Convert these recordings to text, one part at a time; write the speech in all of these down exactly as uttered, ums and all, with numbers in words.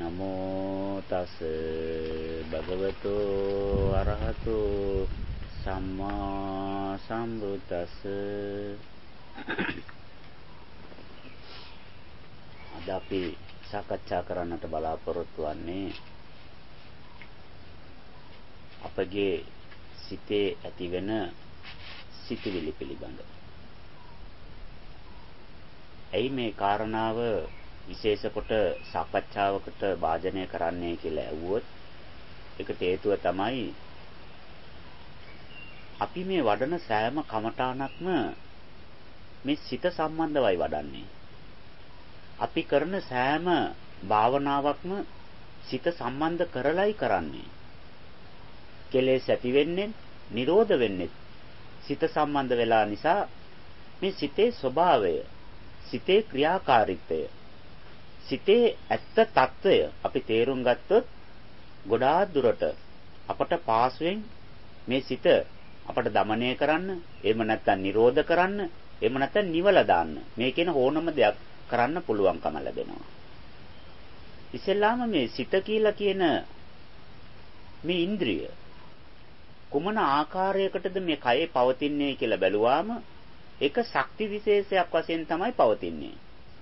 නමෝ තස් භගවතු අරහතු සම්මා සම්බුද්දස්ස. අද අපි සාකච්ඡා කරන්නට බලාපොරොත්තු වෙන්නේ අපගේ සිතේ ඇතිවෙන සිතුවිලි පිළිබඳ. එයි මේ කාරණාව විශේෂ කොට සාකච්ඡාවකට වාජනය කරන්නේ කියලා ඇහුවොත් ඒකට හේතුව තමයි අපි මේ වඩන සෑම කමඨාණක්ම මේ සිත සම්බන්ධවයි වඩන්නේ. අපි කරන සෑම භාවනාවක්ම සිත සම්බන්ධ කරලයි කරන්නේ. කෙලෙස් ඇති වෙන්නේ, නිරෝධ වෙන්නේ සිත සම්බන්ධ වෙලා නිසා මේ සිතේ ස්වභාවය, සිතේ ක්‍රියාකාරීත්වය, සිතේ ඇත්ත తত্ত্বය අපි තේරුම් ගත්තොත් ගොඩාක් දුරට අපට පාසුවෙන් මේ සිත අපට দমনය කරන්න, එහෙම නැත්නම් නිරෝධ කරන්න, එහෙම නැත්නම් නිවලා දාන්න මේ කියන ඕනම දෙයක් කරන්න පුළුවන්කම ලැබෙනවා. ඉස්සෙල්ලාම මේ සිත කියලා කියන මේ ඉන්ද්‍රිය කුමන ආකාරයකටද මේ කයේ පවතින්නේ කියලා බැලුවාම ඒක ශක්ති විශේෂයක් වශයෙන් තමයි පවතින්නේ.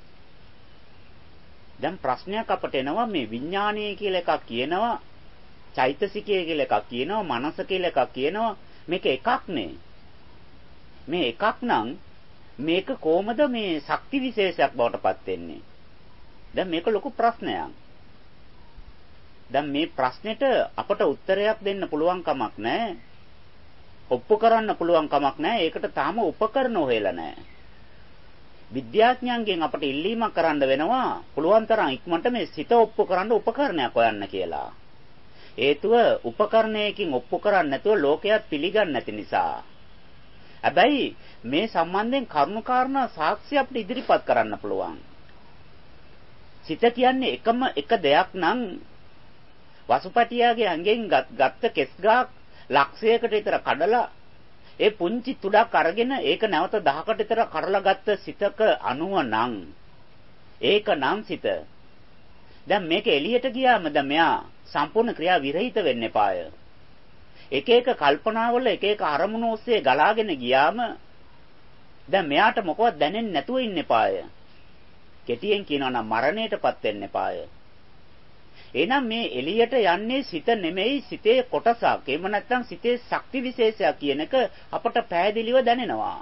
දැන් ප්‍රශ්නයක් අපට එනවා මේ විඥානය කියලා එකක් කියනවා, චෛතසිකය කියලා එකක් කියනවා, මනස කියලා එකක් කියනවා. මේක එකක් නේ. මේ එකක් නම් මේක කොහොමද මේ ශක්ති විශේෂයක් බවට පත් වෙන්නේ? දැන් මේක ලොකු ප්‍රශ්නයක්. දැන් මේ ප්‍රශ්නෙට අපට උත්තරයක් දෙන්න පුළුවන් කමක් නැහැ. ඔප්පු කරන්න පුළුවන් කමක් නැහැ. ඒකට තාම උපකරණ හොයලා නැහැ. විද්‍යාඥයන්ගෙන් අපට ඉල්ලීමක් කරන්න වෙනවා පුළුවන් තරම් ඉක්මනට මේ සිත ඔප්පු කරන්න උපකරණයක් හොයන්න කියලා. හේතුව උපකරණයකින් ඔප්පු කරන්නේ නැතුව ලෝකයක් පිළිගන්නේ නැති නිසා. හැබැයි මේ සම්බන්ධයෙන් කරුණු කාරණා සාක්ෂි අපිට ඉදිරිපත් කරන්න පුළුවන්. සිත කියන්නේ එකම එක දෙයක් නම් වසුපටියාගේ අංගෙන් ගත්ත කෙස් ගහක් ලක්ෂයකට විතර කඩලා ඒ පුංචි තුඩක් අරගෙන ඒක නැවත දහකට විතර කඩලා ගත්ත සිතක අණුව නම් ඒක නම් සිත. දැන් මේක එළියට ගියාම දැන් මෙයා සම්පූර්ණ ක්‍රියා විරහිත වෙන්න එපාය. එක එක කල්පනාවල එක එක අරමුණු ඔස්සේ ගලාගෙන ගියාම දැන් මෙයාට මොකවත් දැනෙන්නේ නැතුව ඉන්න එපාය. කෙටියෙන් කියනවා නම් මරණයටපත් වෙන්න එපාය. එහෙනම් මේ එළියට යන්නේ සිත නෙමෙයි, සිතේ කොටසක්. එහෙම නැත්නම් සිතේ ශක්ති විශේෂයක් කියන එක අපට පැහැදිලිව දැනෙනවා.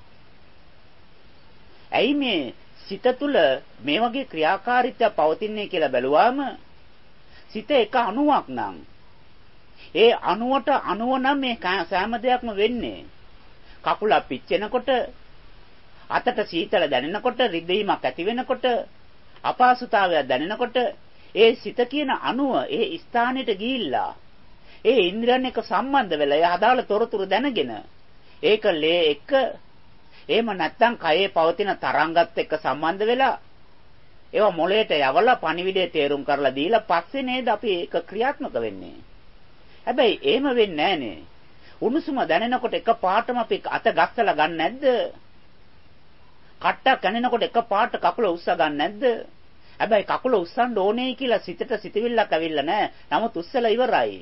ඇයි මේ සිත තුළ මේ වගේ ක්‍රියාකාරීත්වය පවතින්නේ කියලා බැලුවාම සිත එක අණුවක් නම් ඒ අණුවට අණුව නම් මේ සෑම දෙයක්ම වෙන්නේ. කකුල පිච්චෙනකොට, අතට සීතල දැනෙනකොට, රිදීමක් ඇති වෙනකොට, අපහසුතාවයක් දැනෙනකොට ඒ සිත කියන අණුව ඒ ස්ථානෙට ගිහිල්ලා ඒ ඉන්ද්‍රයන් එක්ක සම්බන්ධ වෙලා ඒ අදාළ තොරතුරු දැනගෙන ඒක ලේ එක්ක එහෙම නැත්නම් කයේ පවතින තරංගත් එක්ක සම්බන්ධ වෙලා ඒවා මොළයට යවලා පණිවිඩය තේරුම් කරලා දීලා පස්සේ නේද අපි ඒක ක්‍රියාත්මක වෙන්නේ. හැබැයි එහෙම වෙන්නේ නැහනේ. උණුසුම දැනෙනකොට එක පාටම අපි අත ගස්සලා ගන්න නැද්ද? කට්ටක් කනනකොට එක පාට කකුල උස්සා ගන්න නැද්ද? හැබැයි කකුල උස්සන්න ඕනේ කියලා සිතට සිතවිල්ලක් ඇවිල්ලා නැහැ. නමුත් උස්සලා ඉවරයි.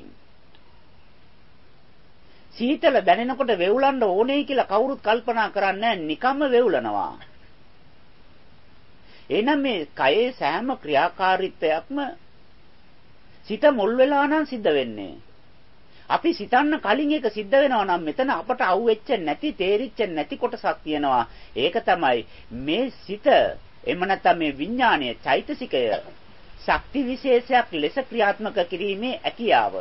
සීතල දැනෙනකොට වෙවුලන්න ඕනේ කියලා කවුරුත් කල්පනා කරන්නේ නැහැ. නිකම්ම වෙවුලනවා. එහෙනම් මේ කයේ සෑම ක්‍රියාකාරීත්වයක්ම සිත මුල් වෙලා නම් සිද්ධ වෙන්නේ. අපි සිතන්න කලින් ඒක සිද්ධ වෙනවා නම් මෙතන අපට අහුවෙච්ච නැති, තේරිච්ච නැති කොටසක් තියෙනවා. ඒක තමයි මේ සිත. එහෙම නැත්නම් මේ විඥානීය චෛතසිකය ශක්ති විශේෂයක් ලෙස ක්‍රියාත්මක කිරීමේ හැකියාව.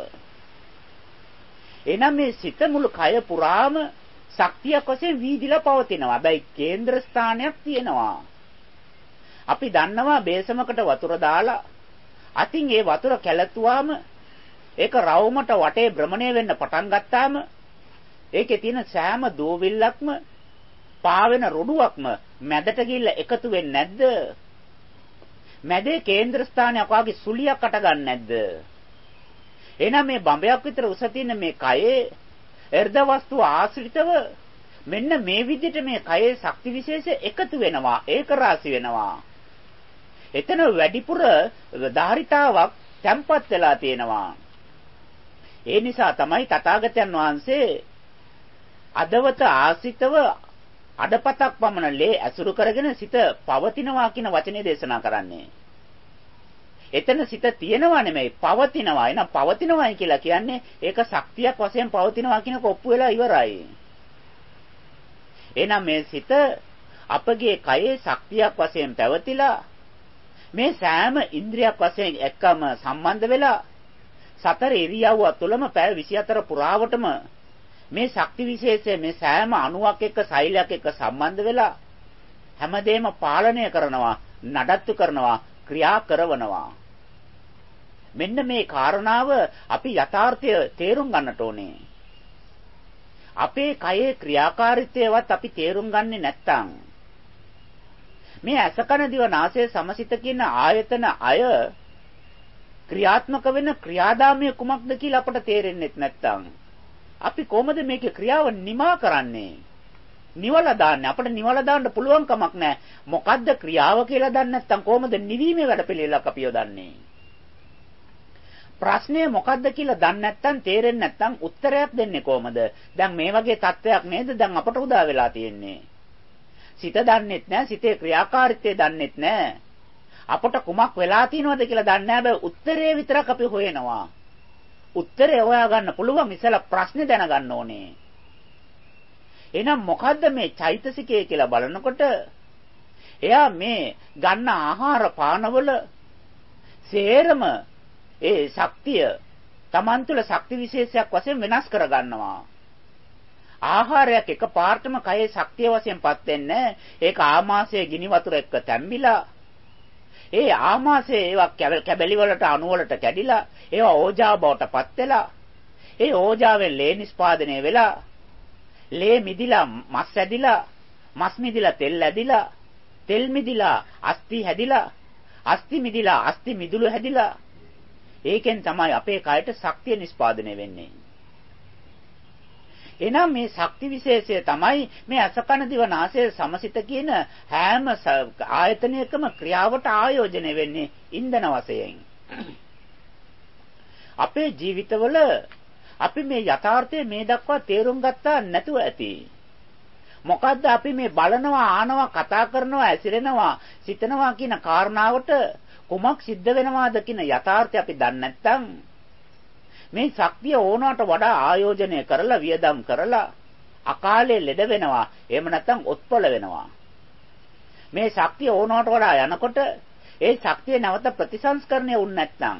එනම් මේ සිත මුළු කය පුරාම ශක්තියක් වශයෙන් වීදිලා පවතිනවා. හැබැයි කේන්ද්‍ර ස්ථානයක් තියෙනවා. අපි දන්නවා බේසමකට වතුර දාලා අතින් ඒ වතුර කැළතුවාම ඒක රවුමට වටේ භ්‍රමණය වෙන්න පටන් ගත්තාම ඒකේ තියෙන සෑම දෝවිල්ලක්ම පාවෙන රොඩුවක්ම මැදට ගිහිල්ලා එකතු වෙන්නේ නැද්ද? මැදේ කේන්ද්‍ර ස්ථානයක් වාගේ සුලියක් අට ගන්න නැද්ද? එහෙනම් මේ බඹයක් විතර උස තියෙන මේ කයේ එර්ධ වස්තු ආශ්‍රිතව මෙන්න මේ විදිහට මේ කයේ ශක්ති විශේෂ එකතු වෙනවා, ඒක රාශි වෙනවා. එතන වැඩිපුර ධාරිතාවක් තැම්පත් වෙලා තියෙනවා. ඒ නිසා තමයි තථාගතයන් වහන්සේ අදවත ආසිතව අඩපතක් පමණ ලේ ඇසුරු කරගෙන සිත පවතිනවා කියන වචනේ දේශනා කරන්නේ. එතන සිත තියෙනවා නෙමෙයි පවතිනවා. එන පවතිනවායි කියලා කියන්නේ ඒක ශක්තියක් වශයෙන් පවතිනවා කියන කොප්පු වෙලා ඉවරයි. එහෙනම් මේ සිත අපගේ කයේ ශක්තියක් වශයෙන් පැවතිලා මේ සෑම ඉන්ද්‍රියක් වශයෙන් එක්කම සම්බන්ධ වෙලා සතර ඉරියව්ව තුළම පැය විසිහතර පුරාවටම මේ ශක්ති විශේෂය මේ සෑම අණුවක් එක්ක සෛලයක් එක්ක සම්බන්ධ වෙලා හැමදේම පාලනය කරනවා, නඩත්තු කරනවා, ක්‍රියා කරනවා. මෙන්න මේ කාරණාව අපි යථාර්ථය තේරුම් ගන්නට ඕනේ. අපේ කයේ ක්‍රියාකාරීත්වයවත් අපි තේරුම් ගන්නේ නැත්නම් මේ අසකන දිව නාසය සමසිත කියන ආයතන අය ක්‍රියාත්මක වෙන ක්‍රියාදාමය කුමක්ද කියලා අපට තේරෙන්නේ නැත්නම් අපි කොහොමද මේකේ ක්‍රියාව නිමා කරන්නේ? නිවලා දාන්නේ. අපිට නිවලා දාන්න පුළුවන් කමක් නැහැ. මොකද්ද ක්‍රියාව කියලා දන්නේ නැත්නම් කොහොමද නිවීමේ වැඩපිළිවෙලක් අපි යොදන්නේ? ප්‍රශ්නය මොකද්ද කියලා දන්නේ නැත්නම් තේරෙන්නේ නැත්නම් උත්තරයක් දෙන්නේ කොහොමද? දැන් මේ වගේ තත්ත්වයක් නේද දැන් අපට උදා වෙලා තියෙන්නේ. සිත දන්නෙත් නැහැ, සිතේ ක්‍රියාකාරීත්වය දන්නෙත් නැහැ. අපට කුමක් වෙලා තියෙනවද කියලා දන්නේ නැහැ. හැබැයි උත්තරේ විතරක් අපි හොයනවා. උත්තරේ හොයා ගන්න පුළුවන් ඉස්සලා ප්‍රශ්නේ දැනගන්න ඕනේ. එහෙනම් මොකද්ද මේ චෛතසිකය කියලා බලනකොට එයා මේ ගන්න ආහාර පානවල සේරම ඒ ශක්තිය Taman තුල ශක්ති විශේෂයක් වශයෙන් වෙනස් කර ගන්නවා. ආහාරයක් එකපාරටම කයේ ශක්තිය වශයෙන්පත් වෙන්නේ. ඒක ආමාශයේ ගිනි වතුර එක්ක තැම්බිලා ඒ ආමාශයේ ඒවා කැබලි වලට අණු වලට කැඩිලා ඒවා ඕජා බවටපත් වෙලා ඒ ඕජාවෙන් ලේ නිස්පාදනය වෙලා ලේ මිදිලා මස් ඇදිලා මස් මිදිලා තෙල් ඇදිලා තෙල් මිදිලා අස්ථි හැදිලා අස්ථි මිදිලා අස්ථි මිදුළු හැදිලා ඒකෙන් තමයි අපේ කයට ශක්තිය නිස්පාදනය වෙන්නේ. එහෙනම් මේ ශක්ති විශේෂය තමයි මේ අසකන දිව නාසය සමසිත කියන හැම ආයතනයකම ක්‍රියාවට ආයෝජනය වෙන්නේ ඉන්ධන වශයෙන්. අපේ ජීවිතවල අපි මේ යථාර්ථය මේ දක්වා තේරුම් ගත්තා නැතුව ඇති. මොකද්ද අපි මේ බලනවා, ආනවා, කතා කරනවා, ඇසිරෙනවා, සිතනවා කියන කාරණාවට කුමක් සිද්ධ වෙනවාද කියන යථාර්ථය අපි දන්නේ නැත්නම් මේ ශක්තිය ඕනවට වඩා ආයෝජනය කරලා වියදම් කරලා අකාලේ ලෙඩ වෙනවා. එහෙම නැත්නම් ඔත්පල වෙනවා. මේ ශක්තිය ඕනවට වඩා යනකොට ඒ ශක්තිය නැවත ප්‍රතිසංස්කරණය වුනේ නැත්නම්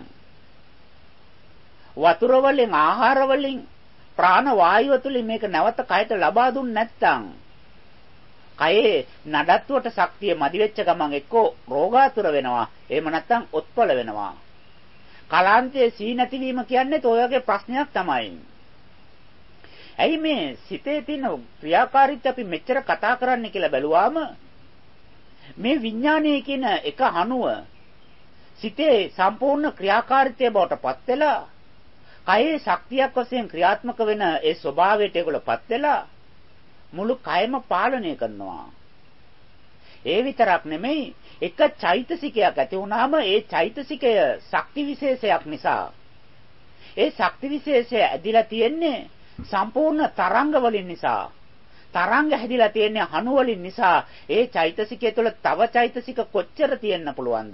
වතුර වලින් ආහාර වලින් ප්‍රාණ වායුව තුලින් මේක නැවත කයට ලබා දුන්නේ නැත්නම් කයේ නඩත්තුවට ශක්තිය මදි වෙච්ච ගමන් එක්කෝ රෝගාතුර වෙනවා. එහෙම නැත්නම් ඔත්පල වෙනවා. කලාන්තයේ සී නැතිවීම කියන්නේ ඔය වගේ ප්‍රශ්නයක් තමයි. ඇයි මේ සිතේ තියෙන ක්‍රියාකාරීත්වය අපි මෙච්චර කතා කරන්නේ කියලා බැලුවාම මේ විඥානයේ කියන එක අණුව සිතේ සම්පූර්ණ ක්‍රියාකාරීත්වය බවට පත් වෙලා කයේ ශක්තියක් වශයෙන් ක්‍රියාත්මක වෙන ඒ ස්වභාවයට ඒගොල්ලපත් වෙලා මුළු කයම පාලනය කරනවා. ඒ විතරක් නෙමෙයි එක චෛතසිකයක් ඇති වුණාම ඒ චෛතසිකය ශක්ති විශේෂයක් නිසා ඒ ශක්ති විශේෂය ඇදිලා තියෙන්නේ සම්පූර්ණ තරංග වලින් නිසා. තරංග හැදිලා තියෙන්නේ අණු වලින් නිසා. ඒ චෛතසිකය තුළ තව චෛතසික කොච්චර තියෙන්න පුළුවන්ද?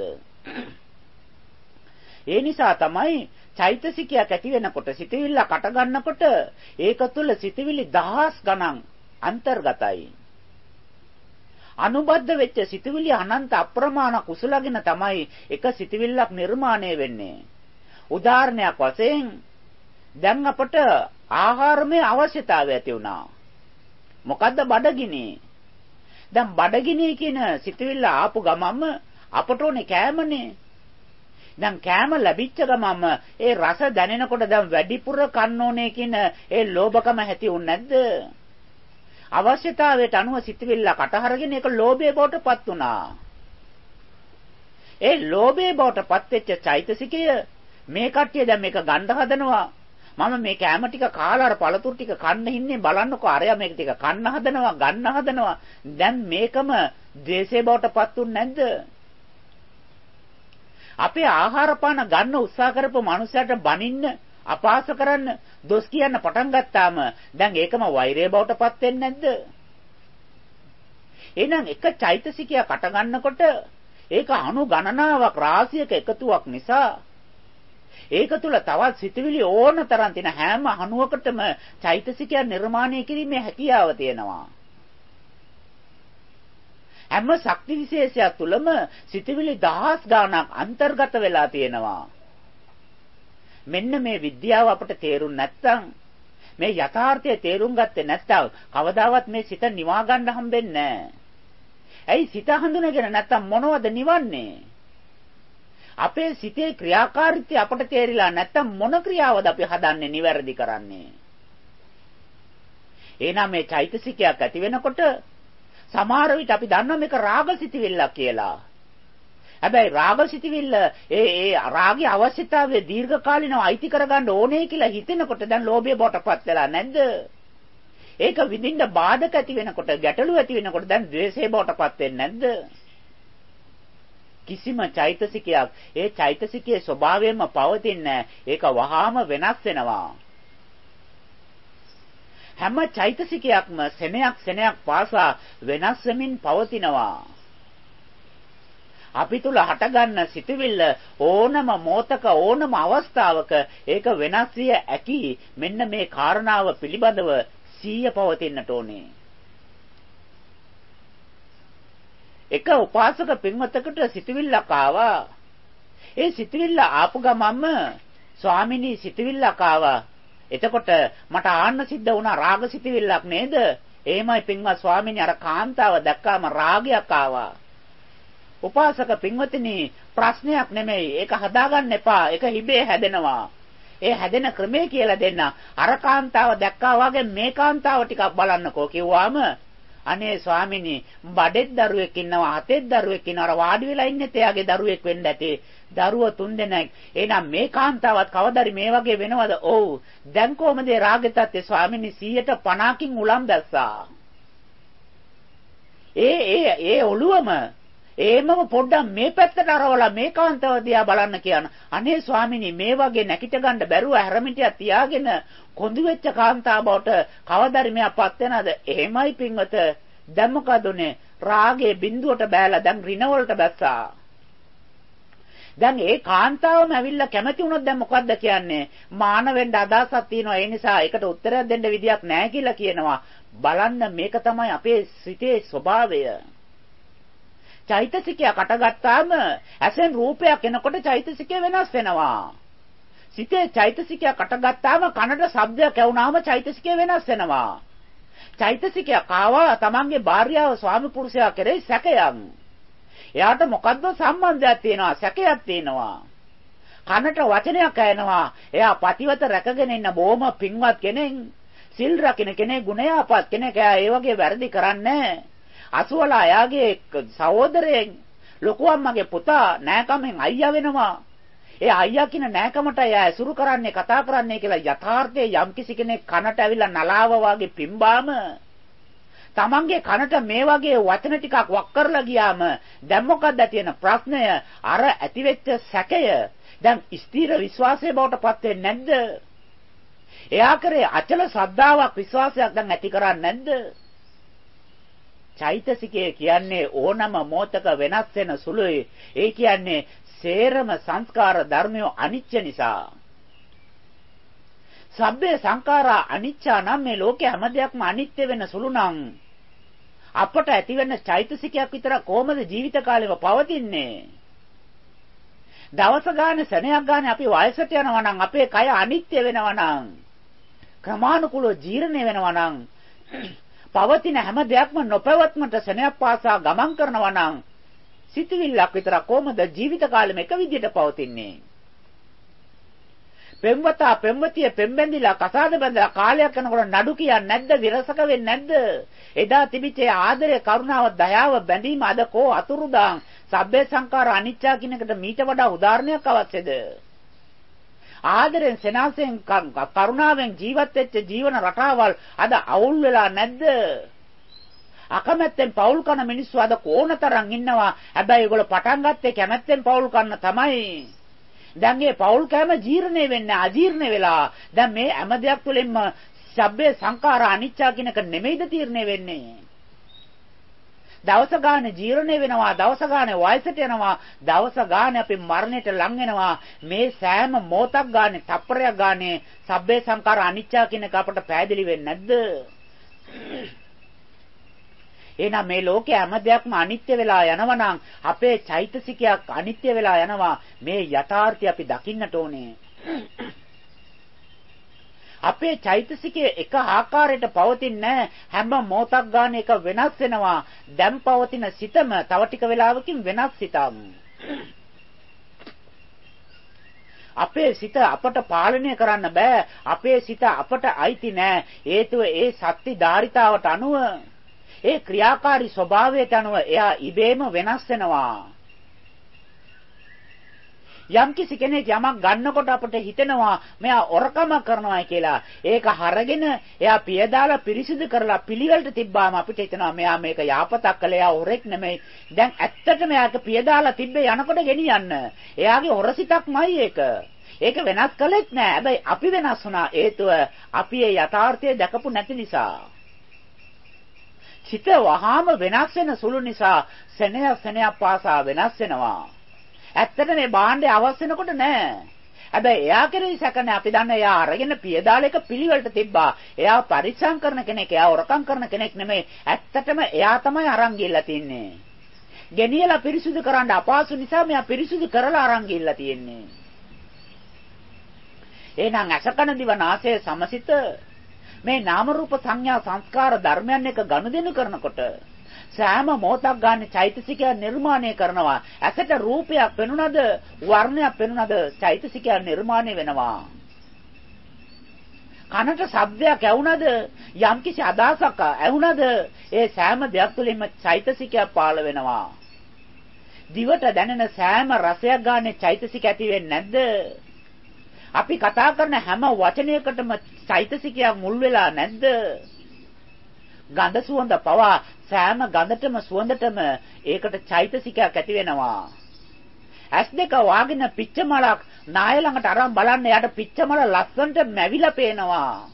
ඒ නිසා තමයි චෛතසිකයක් ඇති වෙනකොට සිතවිල්ල කට ගන්නකොට ඒක තුළ සිතවිලි දහස් ගණන් අන්තර්ගතයි. අනුබද්ධ වෙච්ච සිතවිලි අනන්ත අප්‍රමාණ කුසලගෙන තමයි එක සිතවිල්ලක් නිර්මාණය වෙන්නේ. උදාහරණයක් වශයෙන් දැන් අපට ආහාරමේ අවශ්‍යතාවය ඇති වුණා. මොකද්ද බඩගිනි? දැන් බඩගිනි කියන සිතවිල්ල ආපු ගමන්ම අපට ඕනේ කෑමනේ. දැන් කෑම ලැබිච්ච ගමන්ම ඒ රස දැනෙනකොට දැන් වැඩිපුර කන්න ඕනේ කියන ඒ ලෝභකම ඇති වුනේ නැද්ද? අවශ්‍යතාවයට අනුව සිතවිල්ල කටහරගෙන ඒක ලෝභය බවට පත් වුණා. ඒ ලෝභය බවට පත් වෙච්ච චෛතසිකය මේ කට්ටිය දැන් මේක ගන්න හදනවා. මම මේ කෑම ටික කාලා අර පළතුරු ටික කන්න ඉන්නේ බලන්නකෝ අරයා මේක ටික කන්න හදනවා ගන්න හදනවා. දැන් මේකම ද්වේෂය බවට පත් වුනේ නැද්ද? අපේ ආහාර පාන ගන්න උත්සාහ කරපු මනුස්සයට බනින්න, අපහාස කරන්න, දොස් කියන්න පටන් ගත්තාම දැන් ඒකම වෛරය බවට පත් වෙන්නේ නැද්ද? එහෙනම් එක චෛතසිකයක් අට ගන්නකොට ඒක අණු ගණනාවක් රාශියක එකතුවක් නිසා ඒක තුල තවත් සිතුවිලි ඕන තරම් තියෙන හැම අණුවකටම චෛතසිකයක් නිර්මාණය කිරීමේ හැකියාව තියෙනවා. හැම ශක්ති විශේෂයක් තුලම සිතුවිලි දහස් ගණනක් අන්තර්ගත වෙලා තියෙනවා. මෙන්න මේ විද්‍යාව අපට තේරුම් නැත්නම්, මේ යථාර්ථය තේරුම් ගත්තේ නැත්නම් කවදාවත් මේ සිත නිවා ගන්න හම්බෙන්නේ නැහැ. ඇයි සිත හඳුනගෙන නැත්නම් මොනවද නිවන්නේ? අපේ සිතේ ක්‍රියාකාරීත්වය අපට තේරිලා නැත්නම් මොන ක්‍රියාවද අපි හදන්නේ නිවැරදි කරන්නේ? එහෙනම් මේ චෛතසිකයක් ඇති වෙනකොට සමහර විට අපි දන්නවා මේක රාගසිතවිල්ලක් කියලා. හැබැයි රාගසිතවිල්ල ඒ ඒ රාගයේ අවශ්‍යතාවය දීර්ඝ කාලිනව අයිති කරගන්න ඕනේ කියලා හිතෙනකොට දැන් ලෝභය බවටපත් වෙලා නැද්ද? ඒක විඳින්න බාධක ඇති වෙනකොට, ගැටලු ඇති වෙනකොට දැන් ද්වේෂය බවටපත් වෙන්නේ නැද්ද? කිසිම චෛතසිකයක් ඒ චෛතසිකයේ ස්වභාවයෙන්ම පවතින්නේ ඒක වහාම වෙනස් වෙනවා. හැම චෛතසිකයක්ම සෙනයක් සෙනයක් පාසා වෙනස් වෙමින් පවතිනවා. අපි තුල හටගන්න සිතුවිල්ල ඕනම මොහතක ඕනම අවස්ථාවක ඒක වෙනස් විය හැකි. මෙන්න මේ කාරණාව පිළිබඳව සිහිය පවතින්නට ඕනේ. එක උපාසක පින්වතකට සිතුවිල්ලක් ආවා. ඒ සිතුවිල්ල ආපු ගමන්ම ස්වාමිනී සිතුවිල්ලක් ආවා. එතකොට මට ආන්න සිද්ධ වුණා රාග සිතුවිල්ලක් නේද? එහෙමයි පින්වත් ස්වාමිනී, අර කාන්තාව දැක්කාම රාගයක් ආවා. උපාසක පින්වතිනි, ප්‍රශ්නයක් නෙමෙයි. ඒක හදාගන්න එපා. ඒක හිබේ හැදෙනවා. ඒ හැදෙන ක්‍රමය කියලා දෙන්න. අර කාන්තාව දැක්කා වගේ මේ කාන්තාව ටිකක් බලන්නකෝ කිව්වාම, අනේ ස්වාමිනී, බඩෙත් දරුවෙක් ඉන්නවා, හතෙත් දරුවෙක් ඉන්නවා. අර වාඩි වෙලා ඉන්නේ එයාගේ දරුවෙක් වෙන්න ඇති. දරුවෝ තුන්දෙනෙක්. එහෙනම් මේ කාන්තාවත් කවදාරි මේ වගේ වෙනවද? ඔව්. දැන් කොහමද රාගෙ තත්ත්වය ස්වාමිනී? සීයට පනහකින් උලම් දැස්සා. ඒ ඒ ඒ ඔළුවම ඒමම පොඩ්ඩක් මේ පැත්තට අරවලා මේ කාන්තාව දිහා බලන්න කියන. අනේ ස්වාමිනී, මේ වගේ නැකිට ගන්න බැරුව හැරමිටියක් තියාගෙන කොඳු වෙච්ච කාන්තාව බවට කවදාරි මෙයාපත් වෙනවද? එහෙමයි පින්වත. දැන් මොකද උනේ? රාගේ බිඳුවට බෑලා දැන් රින වලට බැස්සා. දැන් ඒ කාන්තාවම ඇවිල්ලා කැමති වුණොත් දැන් මොකද්ද කියන්නේ? මාන වෙන්න අදහසක් තියෙනවා. ඒ නිසා ඒකට උත්තරයක් දෙන්න විදියක් නැහැ කියලා කියනවා. බලන්න, මේක තමයි අපේ සිතේ ස්වභාවය. චෛතසිකයක් අටගත්තාම ඇසෙන් රූපයක් එනකොට චෛතසිකය වෙනස් වෙනවා. සිතේ චෛතසිකයක් අටගත්තාම කනට ශබ්දයක් ඇහුණාම චෛතසිකය වෙනස් වෙනවා. චෛතසිකයක් ආවා තමන්ගේ භාර්යාව ස්වාමි පුරුෂයා කෙරෙහි සැකයක්. එයාට මොකද්ද සම්බන්ධයක් තියෙනවා, සැකයක් තියෙනවා. කනට වචනයක් ඇහෙනවා. එයා පතිවත රැකගෙන ඉන්න බොහොම පින්වත් කෙනෙක්, සිල් රකින්න කෙනෙක්, ගුණයාපත් කෙනෙක්. එයා ඒ වගේ වැරදි කරන්නේ අසුවලා එයාගේ සහෝදරයෙක්, ලොකු අම්මගේ පුතා නෑකමෙන් අයියා වෙනවා. ඒ අයියා කියන නෑකමට එයා ඇසුරු කරන්නේ, කතා කරන්නේ කියලා යථාර්ථයේ යම්කිසි කෙනෙක් කනට ඇවිල්ලා නලාව වගේ පිම්බාම තමන්ගේ කනට මේ වගේ වචන ටිකක් වක් කරලා ගියාම දැන් මොකක්ද තියෙන ප්‍රශ්නය? අර ඇතිවෙච්ච සැකය දැන් ස්ථීර විශ්වාසය බවට පත් වෙන්නේ නැද්ද? එයා කරේ අචල ශ්‍රද්ධාවක්, විශ්වාසයක් දැන් ඇති කරන්නේ නැද්ද? චෛතසිකය කියන්නේ ඕනම මොහතක වෙනස් වෙන සුළුයි. ඒ කියන්නේ සේරම සංස්කාර ධර්මයෝ අනිච්ච නිසා. සබ්බේ සංඛාරා අනිච්චා නම් මේ ලෝකේ හැම දෙයක්ම අනිත්‍ය වෙන සුළු නම් අපට ඇති වෙන චෛතසිකයක් විතර කොහොමද ජීවිත කාලෙම පවතින්නේ? දවස ගානේ සෙනයක් ගානේ අපි වයසට යනවා නම්, අපේ කය අනිත්‍ය වෙනවා නම්, ක්‍රමානුකූලව ජීර්ණය වෙනවා නම්, පවතින හැම දෙයක්ම නොපවත්මට සෙනයක් පාසා ගමන් කරනවා නම් සිතුවිල්ලක් විතර කොහොමද ජීවිත කාලෙම එක විදිහට පවතින්නේ? පෙම්වතා පෙම්වතිය පෙම්බැඳිලා කසාද බැඳලා කාලයක් යනකොට නඩු කියන්නේ නැද්ද? විරසක වෙන්නේ නැද්ද? එදා තිබිච්ච ආදරය, කරුණාව, දයාව, බැඳීම අද කෝ අතුරුදාන්. සබ්බේ සංඛාර අනිච්චා කියන එකට මීට වඩා උදාහරණයක් අවශ්‍යද? ආදරෙන්, සෙනාසෙන්, කරුණාවෙන් ජීවත් වෙච්ච ජීවන රටාවල් අද අවුල් වෙලා නැද්ද? අකමැත්තෙන් පෞල් කන මිනිස්සු අද කොනතරම් ඉන්නවා. හැබැයි ඒගොල්ලෝ පටන් ගත්තේ කැමැත්තෙන් පෞල් කන්න තමයි. දැන් මේ පෞල් කෑම ජීර්ණය වෙන්නේ අජීර්ණ වෙලා. දැන් මේ හැම දෙයක් තුළින්ම සබ්බේ සංඛාර අනිච්චා කියන එක නෙමෙයිද තීරණය වෙන්නේ. දවස ගානේ ජීර්ණය වෙනවා, දවස ගානේ වයසට යනවා, දවස ගානේ අපි මරණයට ලං වෙනවා. මේ සෑම මොහොතක් ගානේ, තප්පරයක් ගානේ සබ්බේ සංඛාර අනිච්චා කියන එක අපට පැහැදිලි වෙන්නේ නැද්ද? එහෙනම් මේ ලෝකයේ හැම දෙයක්ම අනිත්‍ය වෙලා යනවා නම් අපේ චෛතසිකයක් අනිත්‍ය වෙලා යනවා. මේ යථාර්ථය අපි දකින්නට ඕනේ. අපේ චෛතසිකයේ එක ආකාරයකට පවතින්නේ හැම මොහොතක් ගන්න එක වෙනස් වෙනවා. දැන් පවතින සිතම තව ටික වෙලාවකින් වෙනස් සිතක්. අපේ සිත අපට පාලනය කරන්න බෑ. අපේ සිත අපට අයිති නෑ. හේතුව ඒ සත්‍ය ධාරිතාවට අනුව, ඒ ක්‍රියාකාරී ස්වභාවයට අනුව එයා ඉබේම වෙනස් වෙනවා. යම් කිසි කෙනෙක් යමක් ගන්නකොට අපිට හිතෙනවා මෙයා ඔරකම කරනවා කියලා. ඒක හරගෙන එයා පිය දාලා පිරිසිදු කරලා පිළිවෙලට තිබ්බාම අපිට හිතෙනවා මෙයා මේක යාපතක් කළා. එයා ඔරෙක් නෙමෙයි. දැන් ඇත්තටම එයාක පිය දාලා තිබ්බේ යනකොට ගෙනියන්න. එයාගේ ඔරසිතක්මයි ඒක. ඒක වෙනස් කළෙත් නෑ. හැබැයි අපි වෙනස් වුණා. හේතුව අපි ඒ යථාර්ථය දැකපු නැති නිසා. සිත වහාම වෙනස් වෙන සුළු නිසා සෙනෙහ සෙනෙහ පාසා වෙනස් වෙනවා. ඇත්තට මේ භාණ්ඩය අවශ්‍ය වෙනකොට නෑ. හැබැයි එයා කෙරෙහි සැකනේ අපි දන්න එයා අරගෙන පියදාල එක පිළිවෙලට තිබ්බා. එයා පරිස්සම් කරන කෙනෙක්, එයා හොරකම් කරන කෙනෙක් නෙමෙයි. ඇත්තටම එයා තමයි අරන් ගිහිල්ලා තින්නේ. ගෙනියලා පිරිසුදු කරන්න අපහසු නිසා මෙයා පිරිසුදු කරලා අරන් ගිහිල්ලා තියෙන්නේ. එහෙනම් අසකන දිව නාසය සමසිත මේ නාම රූප සංඥා සංස්කාර ධර්මයන් එක ගනුදෙනු කරනකොට සෑම මොහොතක් ගන්න චෛතසිකය නිර්මාණය කරනවා. ඇසට රූපයක් පෙනුනද, වර්ණයක් පෙනුනද චෛතසිකය නිර්මාණය වෙනවා. කනට ශබ්දයක් ඇහුනද, යම්කිසි අදහසක් ඇහුනද, ඒ සෑම දෙයක් තුළින්ම චෛතසිකය පාළ වෙනවා. දිවට දැනෙන සෑම රසයක් ගන්න චෛතසික ඇති වෙන්නේ නැද්ද? අපි කතා කරන හැම වචනයකටම චෛතසිකයක් මුල් වෙලා නැද්ද? ගඳ සුවඳ පවා සෑම ගඳටම සුවඳටම ඒකට චෛතසිකයක් ඇති වෙනවා. ඇස් දෙක වාගෙන පිච්චමලක් නාය ළඟට අරන් බලන්න යාට පිච්චමල ලස්සනට මැවිලා පේනවා.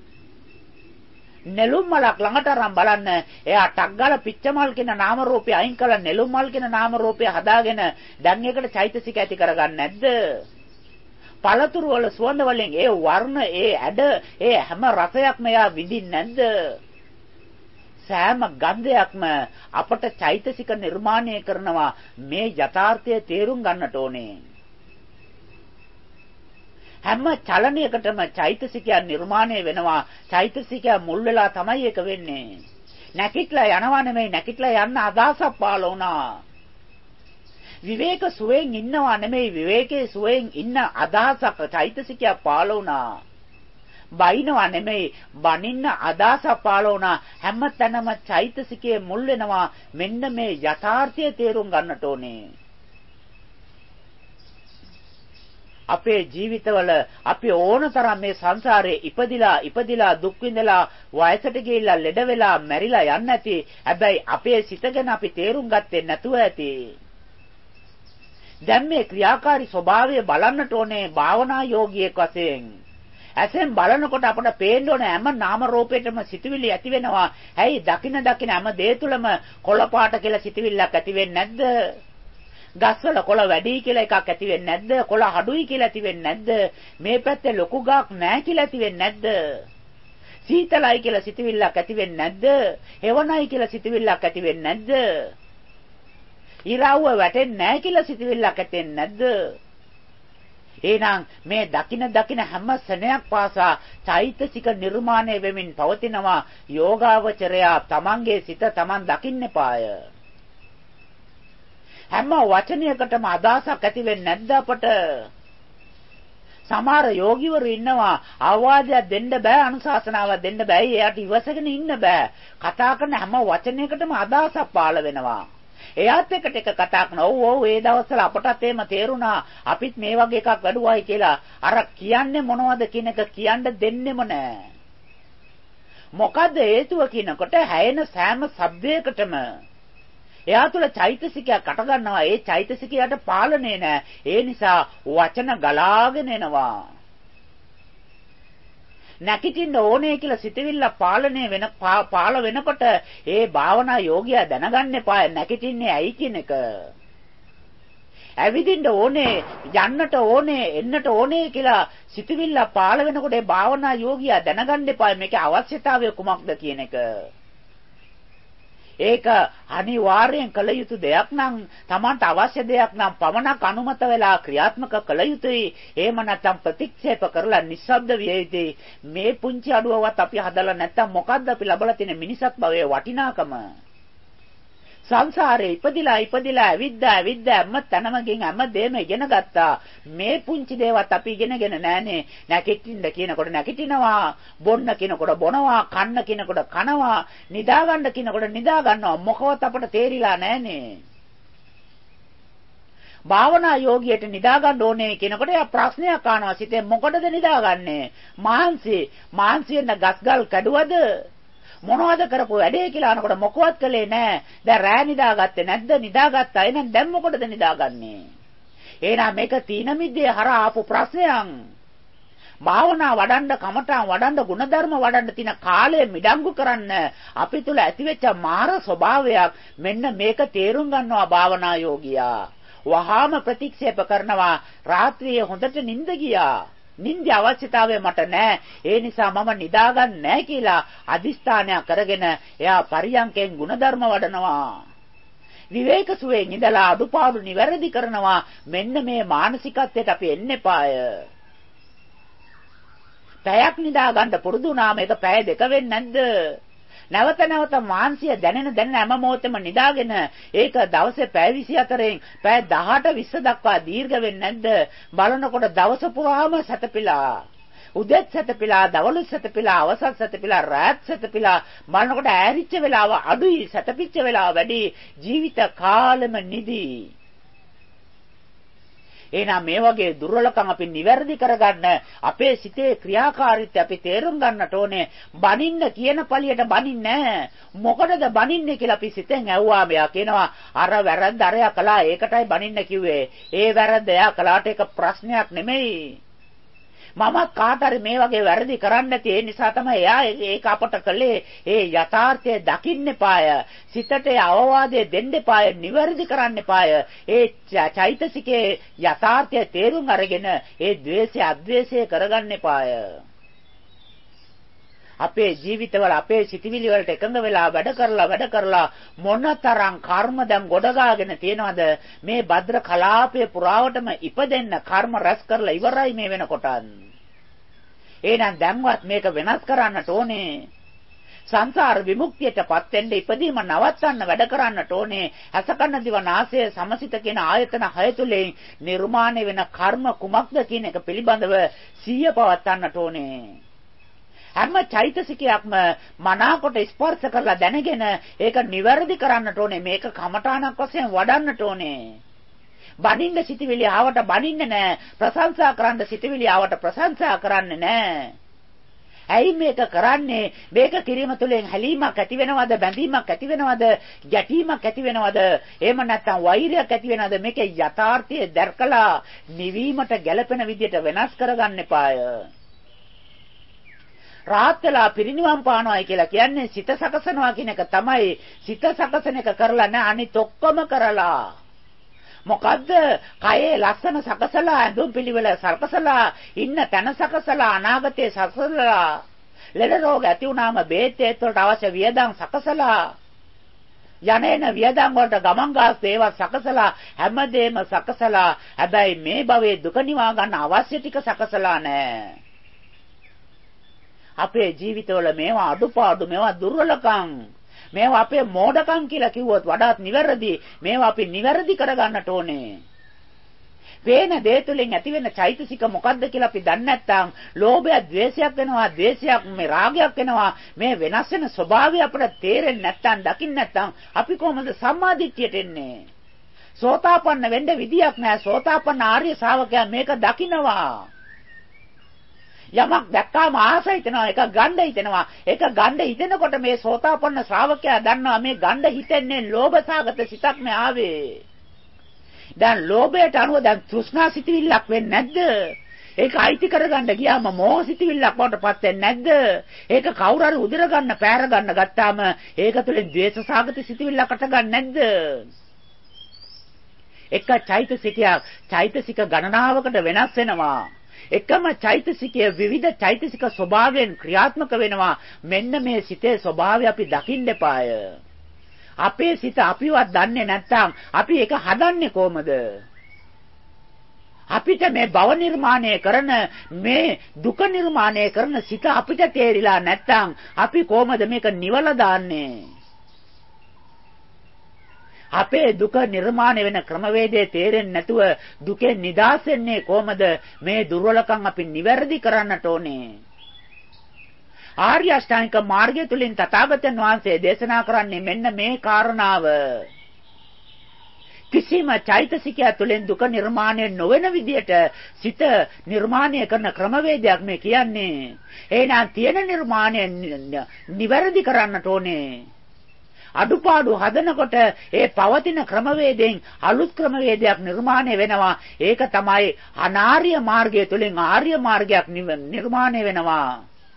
නෙළුම් මලක් ළඟට අරන් බලන්න එයා ටක් ගාලා පිච්චමල් කියන නාම රූපය අයින් කරලා නෙළුම් මල් කියන නාම රූපය හදාගෙන දැන් ඒකට චෛතසික ඇති කරගන්නේ නැද්ද? පළතුරු වල සුවඳ වලින් ඒ වර්ණ, ඒ ඇඩ, ඒ හැම රසයක්ම එයා විඳින්නේ නැද්ද? සෑම ගන්ධයක්ම අපට චෛතසික නිර්මාණය කරනවා. මේ යථාර්ථය තේරුම් ගන්නට ඕනේ. හැම චලනයකටම චෛතසිකය නිර්මාණය වෙනවා. චෛතසිකය මුල් වෙලා තමයි ඒක වෙන්නේ. නැකිట్లా යනවා නෙමෙයි, නැකිట్లా යන්න අදහසක් පාළ වුණා. විවේක සුවයෙන් ඉන්නවා නෙමෙයි, විවේකයේ සුවයෙන් ඉන්න අදහසක් චෛතසිකය පාළ වුණා. බයිනවා නෙමෙයි, බනින්න අදහසක් පාළ වුණා. හැම තැනම චෛතසිකයේ මුල් වෙනවා. මෙන්න මේ යථාර්ථය තේරුම් ගන්නට ඕනේ. අපේ ජීවිතවල අපි ඕනතරම් මේ සංසාරේ ඉපදිලා ඉපදිලා දුක් විඳලා වයසට ගිහිල්ලා ලෙඩ වෙලා මැරිලා යන්න ඇති. හැබැයි අපේ සිත ගැන අපි තේරුම් ගත්තේ නැතුව ඇති. දැන් මේ ක්‍රියාකාරී ස්වභාවය බලන්නට ඕනේ භාවනා යෝගියෙක් වශයෙන්. ඇසෙන් බලනකොට අපට පේන්න ඕන හැම නාම රූපයකටම සිතුවිලි ඇති වෙනවා. ඇයි දකින දකින හැම දේ තුළම කොළ පාට කියලා සිතුවිල්ලක් ඇති වෙන්නේ නැද්ද? ගස්වල කොළ වැඩි කියලා එකක් ඇති වෙන්නේ නැද්ද? කොළ අඩුයි කියලා ඇති වෙන්නේ නැද්ද? මේ පැත්තේ ලොකු ගාක් නැහැ කියලා ඇති වෙන්නේ නැද්ද? සීතලයි කියලා සිතුවිල්ලක් ඇති වෙන්නේ නැද්ද? හෙවණයි කියලා සිතුවිල්ලක් ඇති වෙන්නේ නැද්ද? ඉරාවුව වැටෙන්නේ නැහැ කියලා සිතුවිල්ලක් ඇති වෙන්නේ නැද්ද? එහෙනම් මේ දකින දකින හැම සෙනෙයක් පාසා චෛතසික නිර්මාණය වෙමින් පවතිනවා. යෝගාවචරයා තමන්ගේ සිත තමන් දකින්න පාය. හැම වචනයකටම අදහසක් ඇති වෙන්නේ නැද්ද අපට? සමහර යෝගිවරු ඉන්නවා අවවාදයක් දෙන්න බෑ, අනුශාසනාවක් දෙන්න බෑ. එයාට ඉවසගෙන ඉන්න බෑ. කතා කරන හැම වචනයකටම අදහසක් පාළ වෙනවා. එයාත් එක්ක ටික කතා කරනවා. ඔව් ඔව් ඒ දවස්වල අපටත් එහෙම තේරුණා. අපිත් මේ වගේ එකක් වැඩුවයි කියලා. අර කියන්නේ මොනවද කියන එක කියන්න දෙන්නෙම නෑ. මොකද්ද හේතුව කියනකොට හැයෙන සෑම ශබ්දයකටම එයා තුළ චෛතසිකයක් අට ගන්නවා. ඒ චෛතසිකයට පාලනේ නැහැ. ඒ නිසා වචන ගලාගෙන එනවා. නැකිටින්න ඕනේ කියලා සිතවිල්ල පාලනය වෙන පාල වෙනකොට ඒ භාවනා යෝගියා දැනගන්න එපා නැකිටින්නේ ඇයි කියන එක. ඇවිදින්න ඕනේ, යන්නට ඕනේ, එන්නට ඕනේ කියලා සිතවිල්ල පාල වෙනකොට ඒ භාවනා යෝගියා දැනගන්න එපා මේකේ අවශ්‍යතාවය කුමක්ද කියන එක. ඒක අනිවාර්යෙන් කළ යුතු දෙයක් නම් Tamanට අවශ්‍ය දෙයක් නම් පමණක් අනුමත වෙලා ක්‍රියාත්මක කළ යුතුයි. එහෙම නැත්නම් ප්‍රතික්ෂේප කරලා නිස්සබ්ද විය යුතුයි. මේ පුංචි අඩුවවත් අපි හදලා නැත්නම් මොකද්ද අපි ලබලා තියෙන මිනිසත් භවයේ වටිනාකම? සංසාරේ ඉපදිලා ඉපදිලා ඇවිද්දා ඇවිද්දා හැම තැනම ගින් හැම දෙම ඉගෙන ගත්තා. මේ පුංචි දේවත් අපි ඉගෙනගෙන නැහනේ. නැකිටින්න කියනකොට නැකිටිනවා, බොන්න කියනකොට බොනවා, කන්න කියනකොට කනවා, නිදා ගන්න කියනකොට නිදා ගන්නවා. මොකවත් අපට තේරිලා නැහනේ. භාවනා යෝගියට නිදා ගන්න ඕනේ කියනකොට එයා ප්‍රශ්නයක් අහනවා සිතේ මොකටද නිදාගන්නේ? මාන්සි, මාන්සියෙන් ගස්ගල් කැඩුවද? මොනවද කරපු වැඩේ කියලා අහනකොට මොකවත් කළේ නැහැ. දැන් රෑ නිදාගත්තේ නැද්ද? නිදාගත්තා. එහෙනම් දැන් මොකටද නිදාගන්නේ? එහෙනම් මේක තීන මිද්දේ හරහා ආපු ප්‍රශ්නයක්. භාවනා වඩන්න, කමඨාන් වඩන්න, ගුණධර්ම වඩන්න තියෙන කාලය මිඩංගු කරන්න අපි තුල ඇතිවෙච්ච මාර ස්වභාවයක්. මෙන්න මේක තේරුම් ගන්නවා භාවනා යෝගියා. වහාම ප්‍රතික්ෂේප කරනවා. රාත්‍රියේ හොඳට නිින්ද ගියා. නිින්දේ අවශ්‍යතාවය මට නැහැ. ඒ නිසා මම නිදාගන්නේ නැහැ කියලා අදිස්ථානයක් කරගෙන එයා පරියන්කෙන් ಗುಣධර්ම වඩනවා. විවේක සුවයෙන් ඉඳලා අඩුපාඩු නිවැරදි කරනවා. මෙන්න මේ මානසිකත්වයට අපි එන්න එපාය. පැයක් නිදාගන්න පුරුදු වුණාම ඒක පැය දෙක වෙන්නේ නැද්ද? නැවත නැවත මාංශය දැනෙන දැනෙන හැම මොහොතෙම නිදාගෙන ඒක දවසේ පැය විසිහතරෙන් පැය දහඅට විස්ස දක්වා දීර්ඝ වෙන්නේ නැද්ද? බලනකොට දවස පුරාම සැතපීලා උදේත් සැතපීලා දවල්ුත් සැතපීලා අවසත් සැතපීලා රාත් සැතපීලා බලනකොට ඈරිච්ච වෙලාව අඩුයි සැතපිච්ච වෙලාව වැඩි ජීවිත කාලෙම නිදි. එහෙනම් මේ වගේ දුර්වලකම් අපි නිවැරදි කරගන්න අපේ සිතේ ක්‍රියාකාරීත්වය අපි තේරුම් ගන්නට ඕනේ. බනින්න කියන පළියට බනින්නේ නැහැ. මොකටද බනින්නේ කියලා අපි සිතෙන් ඇහුවා. මෙයා කියනවා අර වැරද්ද අරයා කළා ඒකටයි බනින්න කිව්වේ. ඒ වැරද්ද එයා කළාට ඒක ප්‍රශ්නයක් නෙමෙයි. මම කාට හරි මේ වගේ වැරදි කරන්නේ නැති ඒ නිසා තමයි එයා ඒක අපට කළේ. ඒ යථාර්ථය දකින්න එපාය. සිතට අවවාදය දෙන්න එපාය. නිවැරදි කරන්න එපාය. ඒ චෛතසිකේ යථාර්ථය තේරුම් අරගෙන ඒ ද්වේෂය අද්වේෂය කරගන්න එපාය. අපේ ජීවිතවල අපේ සිතිවිලි වලට එකඟ වෙලා වැඩ කරලා වැඩ කරලා මොනතරම් කර්ම දැන් ගොඩගාගෙන තියෙනවද? මේ භද්‍ර කලාපයේ පුරාවටම ඉපදෙන්න කර්ම රැස් කරලා ඉවරයි මේ වෙනකොට. එහෙනම් දැන්වත් මේක වෙනස් කරන්නට ඕනේ. සංසාර විමුක්තියටපත් වෙන්න ඉපදීම නවත්තන්න වැඩ කරන්නට ඕනේ. අසකන්න දිව නාසය සමසිත කියන ආයතන හය තුලින් නිර්මාණය වෙන කර්ම කුමක්ද කියන එක පිළිබඳව සිහිය පවත්වන්නට ඕනේ. හැම චෛතසිකයක්ම මනාකොට ස්පර්ශ කරලා දැනගෙන ඒක නිවැරදි කරන්නට ඕනේ. මේක කමඨාණක් වශයෙන් වඩන්නට ඕනේ. බනින්න සිටිවිලි ආවට බනින්න නෑ. ප්‍රශංසා කරන්න සිටිවිලි ආවට ප්‍රශංසා කරන්න නෑ. ඇයි මේක කරන්නේ? මේක කිරීම තුළින් හැලීමක් ඇති වෙනවද? බැඳීමක් ඇති වෙනවද? ගැටීමක් ඇති වෙනවද? එහෙම නැත්නම් වෛරයක් ඇති වෙනවද? මේකේ යථාර්ථය දැකලා නිවීමට ගැළපෙන විදිහට වෙනස් කරගන්න එපාය. රාහත් වෙලා පිරිනිවන් පානවායි කියලා කියන්නේ සිත සකසනවා කියන එක තමයි. සිත සකසන එක කරලා නැහැ අනිත් ඔක්කොම කරලා. මොකද්ද? කයේ ලස්සන සකසලා ඇඳුම් පිළිවෙල සකසලා ඉන්න තැන සකසලා අනාගතේ සකසලා ලෙඩ රෝග ඇති වුණාම බේත් වලට අවශ්‍ය වියදම් සකසලා යන්නේන වියදම් වලට ගමන් ගාස්තු ඒවා සකසලා හැමදේම සකසලා හැබැයි මේ භවයේ දුක නිවා ගන්න අවශ්‍ය ටික සකසලා නැහැ. අපේ ජීවිතවල මේවා අඩුපාඩු මේවා දුර්වලකම් මේවා අපේ මෝඩකම් කියලා කිව්වොත් වඩාත් නිවැරදි. මේවා අපි නිවැරදි කරගන්නට ඕනේ. වේන දේ තුලින් ඇතිවෙන චෛතසික මොකද්ද කියලා අපි දන්නේ නැත්නම් ලෝභය ද්වේෂයක් වෙනවා, ද්වේෂයක් මේ රාගයක් වෙනවා. මේ වෙනස් වෙන ස්වභාවය අපිට තේරෙන්නේ නැත්නම් දකින්න නැත්නම් අපි කොහොමද සම්මාදිට්ඨියට එන්නේ? සෝතාපන්න වෙන්න විදියක් නැහැ. සෝතාපන්න ආර්ය ශ්‍රාවකයා මේක දකිනවා. යමක් දැක්කාම ආස හිතෙනවා, ඒක ගන්න හිතෙනවා. ඒක ගන්න හිතෙනකොට මේ සෝතාපන්න ශ්‍රාවකයා දන්නවා මේ ගන්න හිතෙන්නේ ලෝභසාගත සිතක් නේ ආවේ. දැන් ලෝභයට අනුව දැන් තෘෂ්ණා සිතවිල්ලක් වෙන්නේ නැද්ද? ඒක අයිති කරගන්න ගියාම මෝහ සිතවිල්ලක් වඩටපත් වෙන්නේ නැද්ද? ඒක කවුරු හරි උදිර ගන්න, පෑර ගන්න ගත්තාම ඒක තුළින් ද්වේෂසාගත සිතවිල්ලකට ගන්න නැද්ද? එක චෛතසිකයක් චෛතසික ගණනාවකට වෙනස් වෙනවා. එකම චෛතසිකයේ විවිධ චෛතසික ස්වභාවයෙන් ක්‍රියාත්මක වෙනවා. මෙන්න මේ සිතේ ස්වභාවය අපි දකින්න එපාය. අපේ සිත අපිවත් දන්නේ නැත්නම් අපි ඒක හදන්නේ කොහමද? අපිට මේ භව නිර්මාණය කරන මේ දුක නිර්මාණය කරන සිත අපිට තේරිලා නැත්නම් අපි කොහමද මේක නිවලා දාන්නේ? අපේ දුක නිර්මාණය වෙන ක්‍රමවේදය තේරෙන්නේ නැතුව දුකෙන් නිදහස් වෙන්නේ කොහමද? මේ දුර්වලකම් අපි නිවැරදි කරන්නට ඕනේ. ආර්ය අෂ්ටාංගික මාර්ගය තුලින් තථාගතයන් වහන්සේ දේශනා කරන්නේ මෙන්න මේ කාරණාව. කිසිම චෛතසිකය තුළින් දුක නිර්මාණය නොවන විදියට සිත නිර්මාණය කරන ක්‍රමවේදයක් මේ කියන්නේ. එහෙනම් තියෙන නිර්මාණය නිවැරදි කරන්නට ඕනේ. අඩුපාඩු හදනකොට ඒ පවතින ක්‍රමවේදයෙන් අලුත් ක්‍රමවේදයක් නිර්මාණය වෙනවා. ඒක තමයි අනාර්ය මාර්ගය තුළින් ආර්ය මාර්ගයක් නිර්මාණය වෙනවා.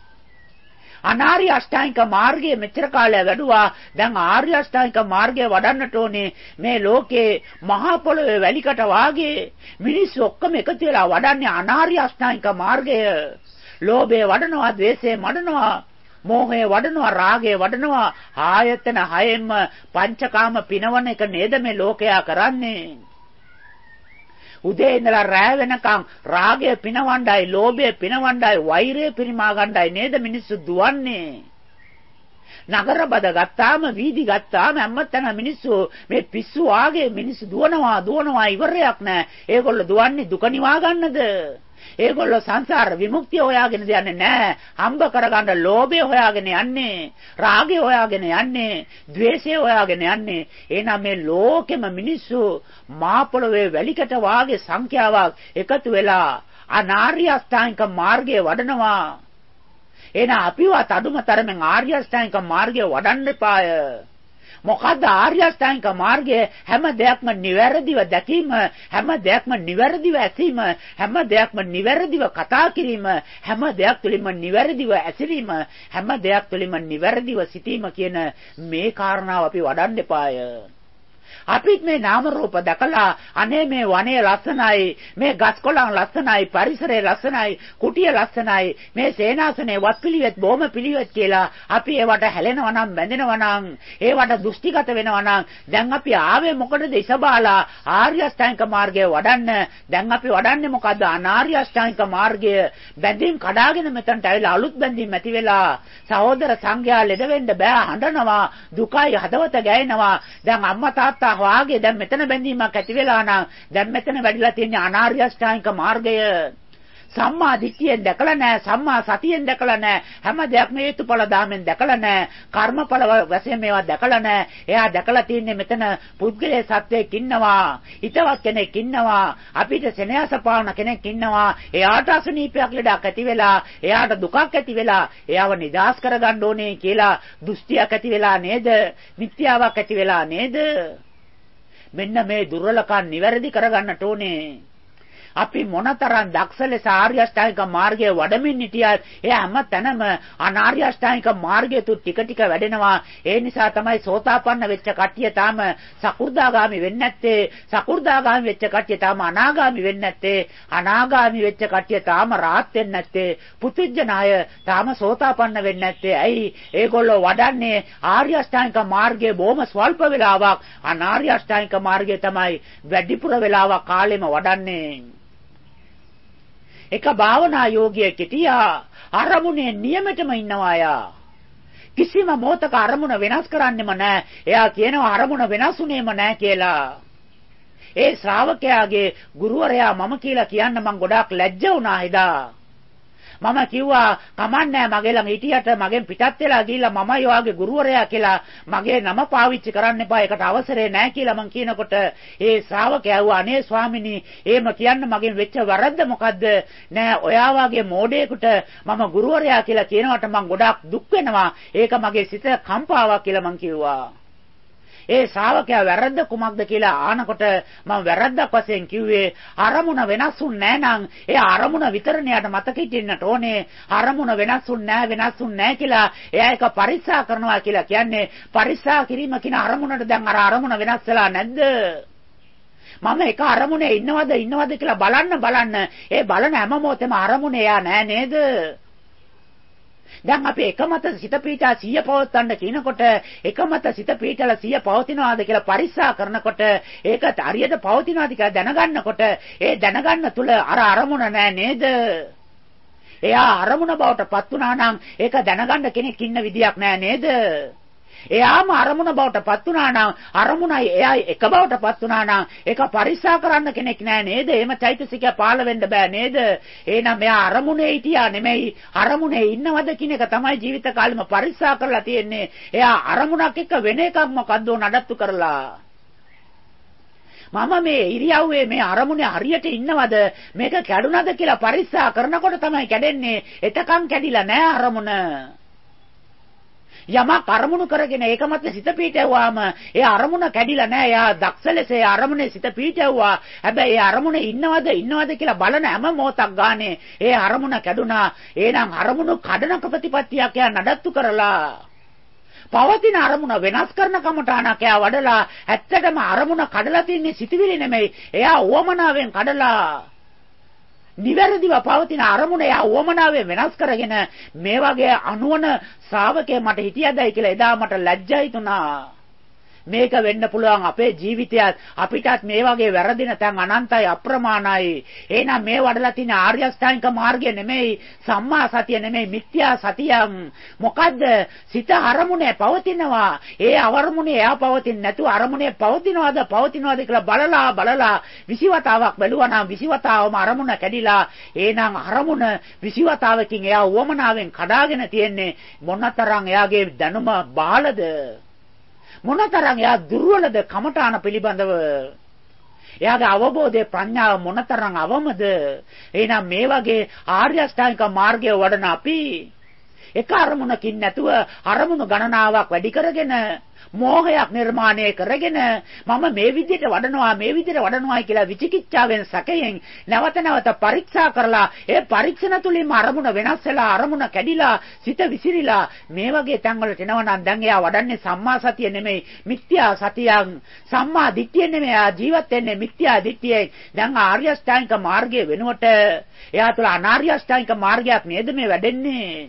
අනාර්ය අෂ්ටාංගික මාර්ගයේ මෙච්චර කාලය වැඩුවා. දැන් ආර්ය අෂ්ටාංගික මාර්ගය වඩන්නට ඕනේ. මේ ලෝකේ මහා පොළොවේ වැලිකට වාගේ මිනිස්සු ඔක්කොම එකතු වෙලා වඩන්නේ අනාර්ය අෂ්ටාංගික මාර්ගය. ලෝභය වඩනවා, ද්වේෂය වඩනවා, මෝහය වඩනවා, රාගය වඩනවා. ආයතන හයෙන්ම පංචකාම පිනවන එක නේද මේ ලෝකයා කරන්නේ. උදේ ඉඳලා රැ වෙනකම් රාගය පිනවණ්ඩයි, ලෝභය පිනවණ්ඩයි, වෛරය පිරිමා ගන්නයි නේද මිනිස්සු දුවන්නේ. නගර බද ගත්තාම, වීදි ගත්තාම හැමතැන මිනිස්සු මේ පිස්සු ආගේ මිනිස්සු දුවනවා දුවනවා ඉවරයක් නැහැ. ඒගොල්ලෝ දුවන්නේ දුක නිවා ගන්නද? ඒගොල්ලෝ සංසාර විමුක්තිය හොයාගෙන යන්නේ නැහැ. හම්බ කරගන්න ලෝභය හොයාගෙන යන්නේ, රාගය හොයාගෙන යන්නේ, ද්වේෂය හොයාගෙන යන්නේ. එහෙනම් මේ ලෝකෙම මිනිස්සු මා පොළොවේ වැලිකට වාගේ සංඛ්‍යාවක් එකතු වෙලා අනාර්ය අෂ්ටාංගික මාර්ගය වඩනවා. එහෙනම් අපිවත් අඩුම තරමින් ආර්ය අෂ්ටාංගික මාර්ගය වඩන්න එපාය. මොකද්ද ආර්ය අෂ්ටාංගික මාර්ගය? හැම දෙයක්ම නිවැරදිව දැකීම, හැම දෙයක්ම නිවැරදිව ඇසීම, හැම දෙයක්ම නිවැරදිව කතා කිරීම, හැම දෙයක් තුළින්ම නිවැරදිව ඇසිරීම, හැම දෙයක් තුළින්ම නිවැරදිව සිටීම කියන මේ කාරණාව අපි වඩන්න එපාය. අපිත් මේ නාම රූප දැකලා අනේ මේ වනයේ ලස්සනයි, මේ ගස් කොළන් ලස්සනයි, පරිසරය ලස්සනයි, කුටිය ලස්සනයි, මේ සේනාසනේ වත් පිළිවෙත් බොහොම පිළිවෙත් කියලා අපි ඒවට හැලෙනවා නම්, බැඳෙනවා නම්, ඒවට දෘෂ්ටිගත වෙනවා නම් දැන් අපි ආවේ මොකටද? ඉසබාලා ආර්ය අෂ්ටාංගික මාර්ගය වඩන්න. දැන් අපි වඩන්නේ මොකද්ද? අනාර්ය අෂ්ටාංගික මාර්ගය. බැඳීම් කඩාගෙන මෙතනට ඇවිල්ලා අලුත් බැඳීම් ඇති වෙලා සහෝදර සංඝයා ලෙඩ වෙන්න බෑ, හඬනවා, දුකයි, හදවත ගැයෙනවා. දැන් අම්මා තාත්තා වාගේ දැන් මෙතන බැඳීමක් ඇති වෙලා නම් දැන් මෙතන වැඩිලා තියෙන අනාර්ය අෂ්ටාංගික මාර්ගය. සම්මා දිට්ඨියෙන් දැකලා නැහැ, සම්මා සතියෙන් දැකලා නැහැ, හැම දෙයක්ම හේතුඵල ධාමෙන් දැකලා නැහැ, කර්මඵල වශයෙන් මේවා දැකලා නැහැ. එයා දැකලා තියෙන්නේ මෙතන පුද්ගලයේ සත්‍යයක් ඉන්නවා, හිතවත් කෙනෙක් ඉන්නවා, අපිට සෙනෙහස පාවන කෙනෙක් ඉන්නවා. එයාට අසනීපයක් ලඩක් ඇති වෙලා, එයාට දුකක් ඇති වෙලා, එයාව නිදහස් කරගන්න ඕනේ කියලා දෘෂ්ටියක් ඇති වෙලා නේද? මිත්‍යාවක් ඇති වෙලා නේද? මෙන්න මේ දුර්වලකම් නිවැරදි කරගන්නට ඕනේ. අපි මොනතරම් දක්ෂ ලෙස ආර්ය අෂ්ටාංගික මාර්ගයේ වඩමින් හිටියත් එයා හැම තැනම අනාර්ය අෂ්ටාංගික මාර්ගය තු ටික ටික වැඩෙනවා. ඒ නිසා තමයි සෝතාපන්න වෙච්ච කට්ටිය තාම සකු르දාගාමි වෙන්නේ නැත්තේ. සකු르දාගාමි වෙච්ච කට්ටිය තාම අනාගාමි වෙන්නේ නැත්තේ. අනාගාමි වෙච්ච කට්ටිය තාම රාහත් වෙන්නේ නැත්තේ. පුදුජන අය තාම සෝතාපන්න වෙන්නේ නැත්තේ. ඇයි? ඒගොල්ලෝ වඩන්නේ ආර්ය අෂ්ටාංගික මාර්ගයේ බොහොම ස්වල්ප වෙලාවක්. අනාර්ය අෂ්ටාංගික මාර්ගය තමයි වැඩිපුර වෙලාවක් කාලෙම වඩන්නේ. එක භාවනා යෝගියෙක් හිටියා. අරමුණේ නියමෙටම ඉන්නවා යා. කිසිම මොහතක අරමුණ වෙනස් කරන්නෙම නැහැ. එයා කියනවා අරමුණ වෙනස්ුනේම නැහැ කියලා. ඒ ශ්‍රාවකයාගේ ගුරුවරයා මම කියලා කියන්න මං ගොඩාක් ලැජ්ජ වුණා එදා. මම කිව්වා කමන්නේ මගේ ළඟ හිටියට මගෙන් පිටත් වෙලා ගිහිල්ලා මමයි ඔයාගේ ගුරුවරයා කියලා මගේ නම පාවිච්චි කරන්න එපා. ඒකට අවසරේ නැහැ කියලා මං කියනකොට ඒ ශ්‍රාවකයා ඇහුවා අනේ ස්වාමිනී එහෙම කියන්න මගෙන් වෙච්ච වැරද්ද මොකද්ද? නෑ ඔයා වගේ මෝඩයෙකුට මම ගුරුවරයා කියලා කියනකොට මං ගොඩාක් දුක් වෙනවා. ඒක මගේ සිත කම්පාවක් කියලා මං කිව්වා. ඒ ශ්‍රාවකයා වැරද්ද කුමක්ද කියලා ආනකොට මම වැරද්දක් වශයෙන් කිව්වේ අරමුණ වෙනස්ුන්නේ නැනං ඒ අරමුණ විතරනේ යට මතක හිටින්නට ඕනේ. අරමුණ වෙනස්ුන්නේ නැහැ වෙනස්ුන්නේ නැහැ කියලා එයා එක පරික්ෂා කරනවා කියලා කියන්නේ පරික්ෂා කිරීම කියන අරමුණට දැන් අර අරමුණ වෙනස් වෙලා නැද්ද? මම එක අරමුණේ ඉන්නවද ඉන්නවද කියලා බලන්න බලන්න ඒ බලන හැම මොහොතේම අරමුණේ එයා නෑ නේද? දැන් අපි එකමත සිත පීඨා සිය පවත්තන්න කියනකොට එකමත සිත පීඨලා සිය පවතිනවාද කියලා පරික්ෂා කරනකොට ඒක හරියට පවතිනවාද කියලා දැනගන්නකොට ඒ දැනගන්න තුල අර අරමුණ නෑ නේද? එයා අරමුණ බවට පත් වුණා නම් ඒක දැනගන්න කෙනෙක් ඉන්න විදියක් නෑ නේද? එයාම අරමුණ බවට පත් වුණා නම් අරමුණයි එයයි එක බවට පත් වුණා නම් ඒක පරික්ෂා කරන්න කෙනෙක් නෑ නේද? එහෙම චෛතසිකය පාළ වෙන්න බෑ නේද? එහෙනම් මෙයා අරමුණේ හිටියා නෙමෙයි අරමුණේ ඉන්නවද කියන එක තමයි ජීවිත කාලෙම පරික්ෂා කරලා තියෙන්නේ. එයා අරමුණක් එක්ක වෙන එකක් මොකද්ද නඩත්තු කරලා. මම මේ ඉරියව්වේ මේ අරමුණේ හරියට ඉන්නවද මේක කැඩුනද කියලා පරික්ෂා කරනකොට තමයි කැඩෙන්නේ. එතකන් කැඩිලා නෑ අරමුණ. යමක් අරමුණු කරගෙන ඒක මත සිත පීඨවුවාම ඒ අරමුණ කැඩිලා නෑ. එයා දක්ෂ ලෙස ඒ අරමුණේ සිත පීඨවුවා. හැබැයි ඒ අරමුණේ ඉන්නවද ඉන්නවද කියලා බලන හැම මොහොතක් ගානේ ඒ අරමුණ කැඩුනා. එහෙනම් අරමුණු කඩන ප්‍රතිපත්තියක් එයා නඩත්තු කරලා පවතින අරමුණ වෙනස් කරන කමටාණක් එයා වඩලා ඇත්තටම අරමුණ කඩලා තින්නේ සිතවිලි නෙමෙයි. එයා උවමනාවෙන් කඩලා නිවැරදිව පවතින අරමුණ එයා උවමනාවෙන් වෙනස් කරගෙන මේ වගේ අනුවන ශ්‍රාවකයෙක් මට හිටියදයි කියලා එදා මට ලැජ්ජයි තුනා. මේක වෙන්න පුළුවන් අපේ ජීවිතයත් අපිටත් මේ වගේ වැරදින තැන් අනන්තයි අප්‍රමාණයි. එහෙනම් මේ වඩලා තියෙන ආර්ය අෂ්ටාංගික මාර්ගය නෙමෙයි සම්මා සතිය නෙමෙයි මිත්‍යා සතියම්. මොකද්ද? සිත අරමුණේ පවතිනවා. ඒ අවරමුණේ එයා පවතින්නේ නැතුව අරමුණේ පවතිනවද පවතිනවද කියලා බලලා බලලා විසිවතාවක් බැලුවා නම් විසිවතාවම අරමුණ කැඩිලා. එහෙනම් අරමුණ විසිවතාවකින් එයා වමනාවෙන් කඩාගෙන තියෙන්නේ මොනතරම් එයාගේ දැනුම බාලද? මොනතරම් එයා දුර්වලද කමඨාන පිළිබඳව? එයාගේ අවබෝධයේ ප්‍රඥාව මොනතරම් අවමද? එහෙනම් මේ වගේ ආර්ය අෂ්ටාංගික මාර්ගය වඩන අපි එක අරමුණකින් නැතුව අරමුණු ගණනාවක් වැඩි කරගෙන මෝහයක් නිර්මාණය කරගෙන මම මේ විදිහට වඩනවා මේ විදිහට වඩනවා කියලා විචිකිච්ඡාවෙන් සැකයෙන් නැවත නැවත පරීක්ෂා කරලා ඒ පරීක්ෂණ තුලින්ම අරමුණ වෙනස් වෙලා අරමුණ කැඩිලා සිත විසිරිලා මේ වගේ තැන් වලට එනවා නම් දැන් එයා වඩන්නේ සම්මා සතිය නෙමෙයි මිත්‍යා සතියක්. සම්මා දිට්ඨිය නෙමෙයි එයා ජීවත් වෙන්නේ මිත්‍යා දිට්ඨියෙන්. දැන් ආර්ය අෂ්ටාංගික මාර්ගයේ වෙනුවට එයා තුළ අනාර්ය අෂ්ටාංගික මාර්ගයක් නේද මේ වැඩෙන්නේ?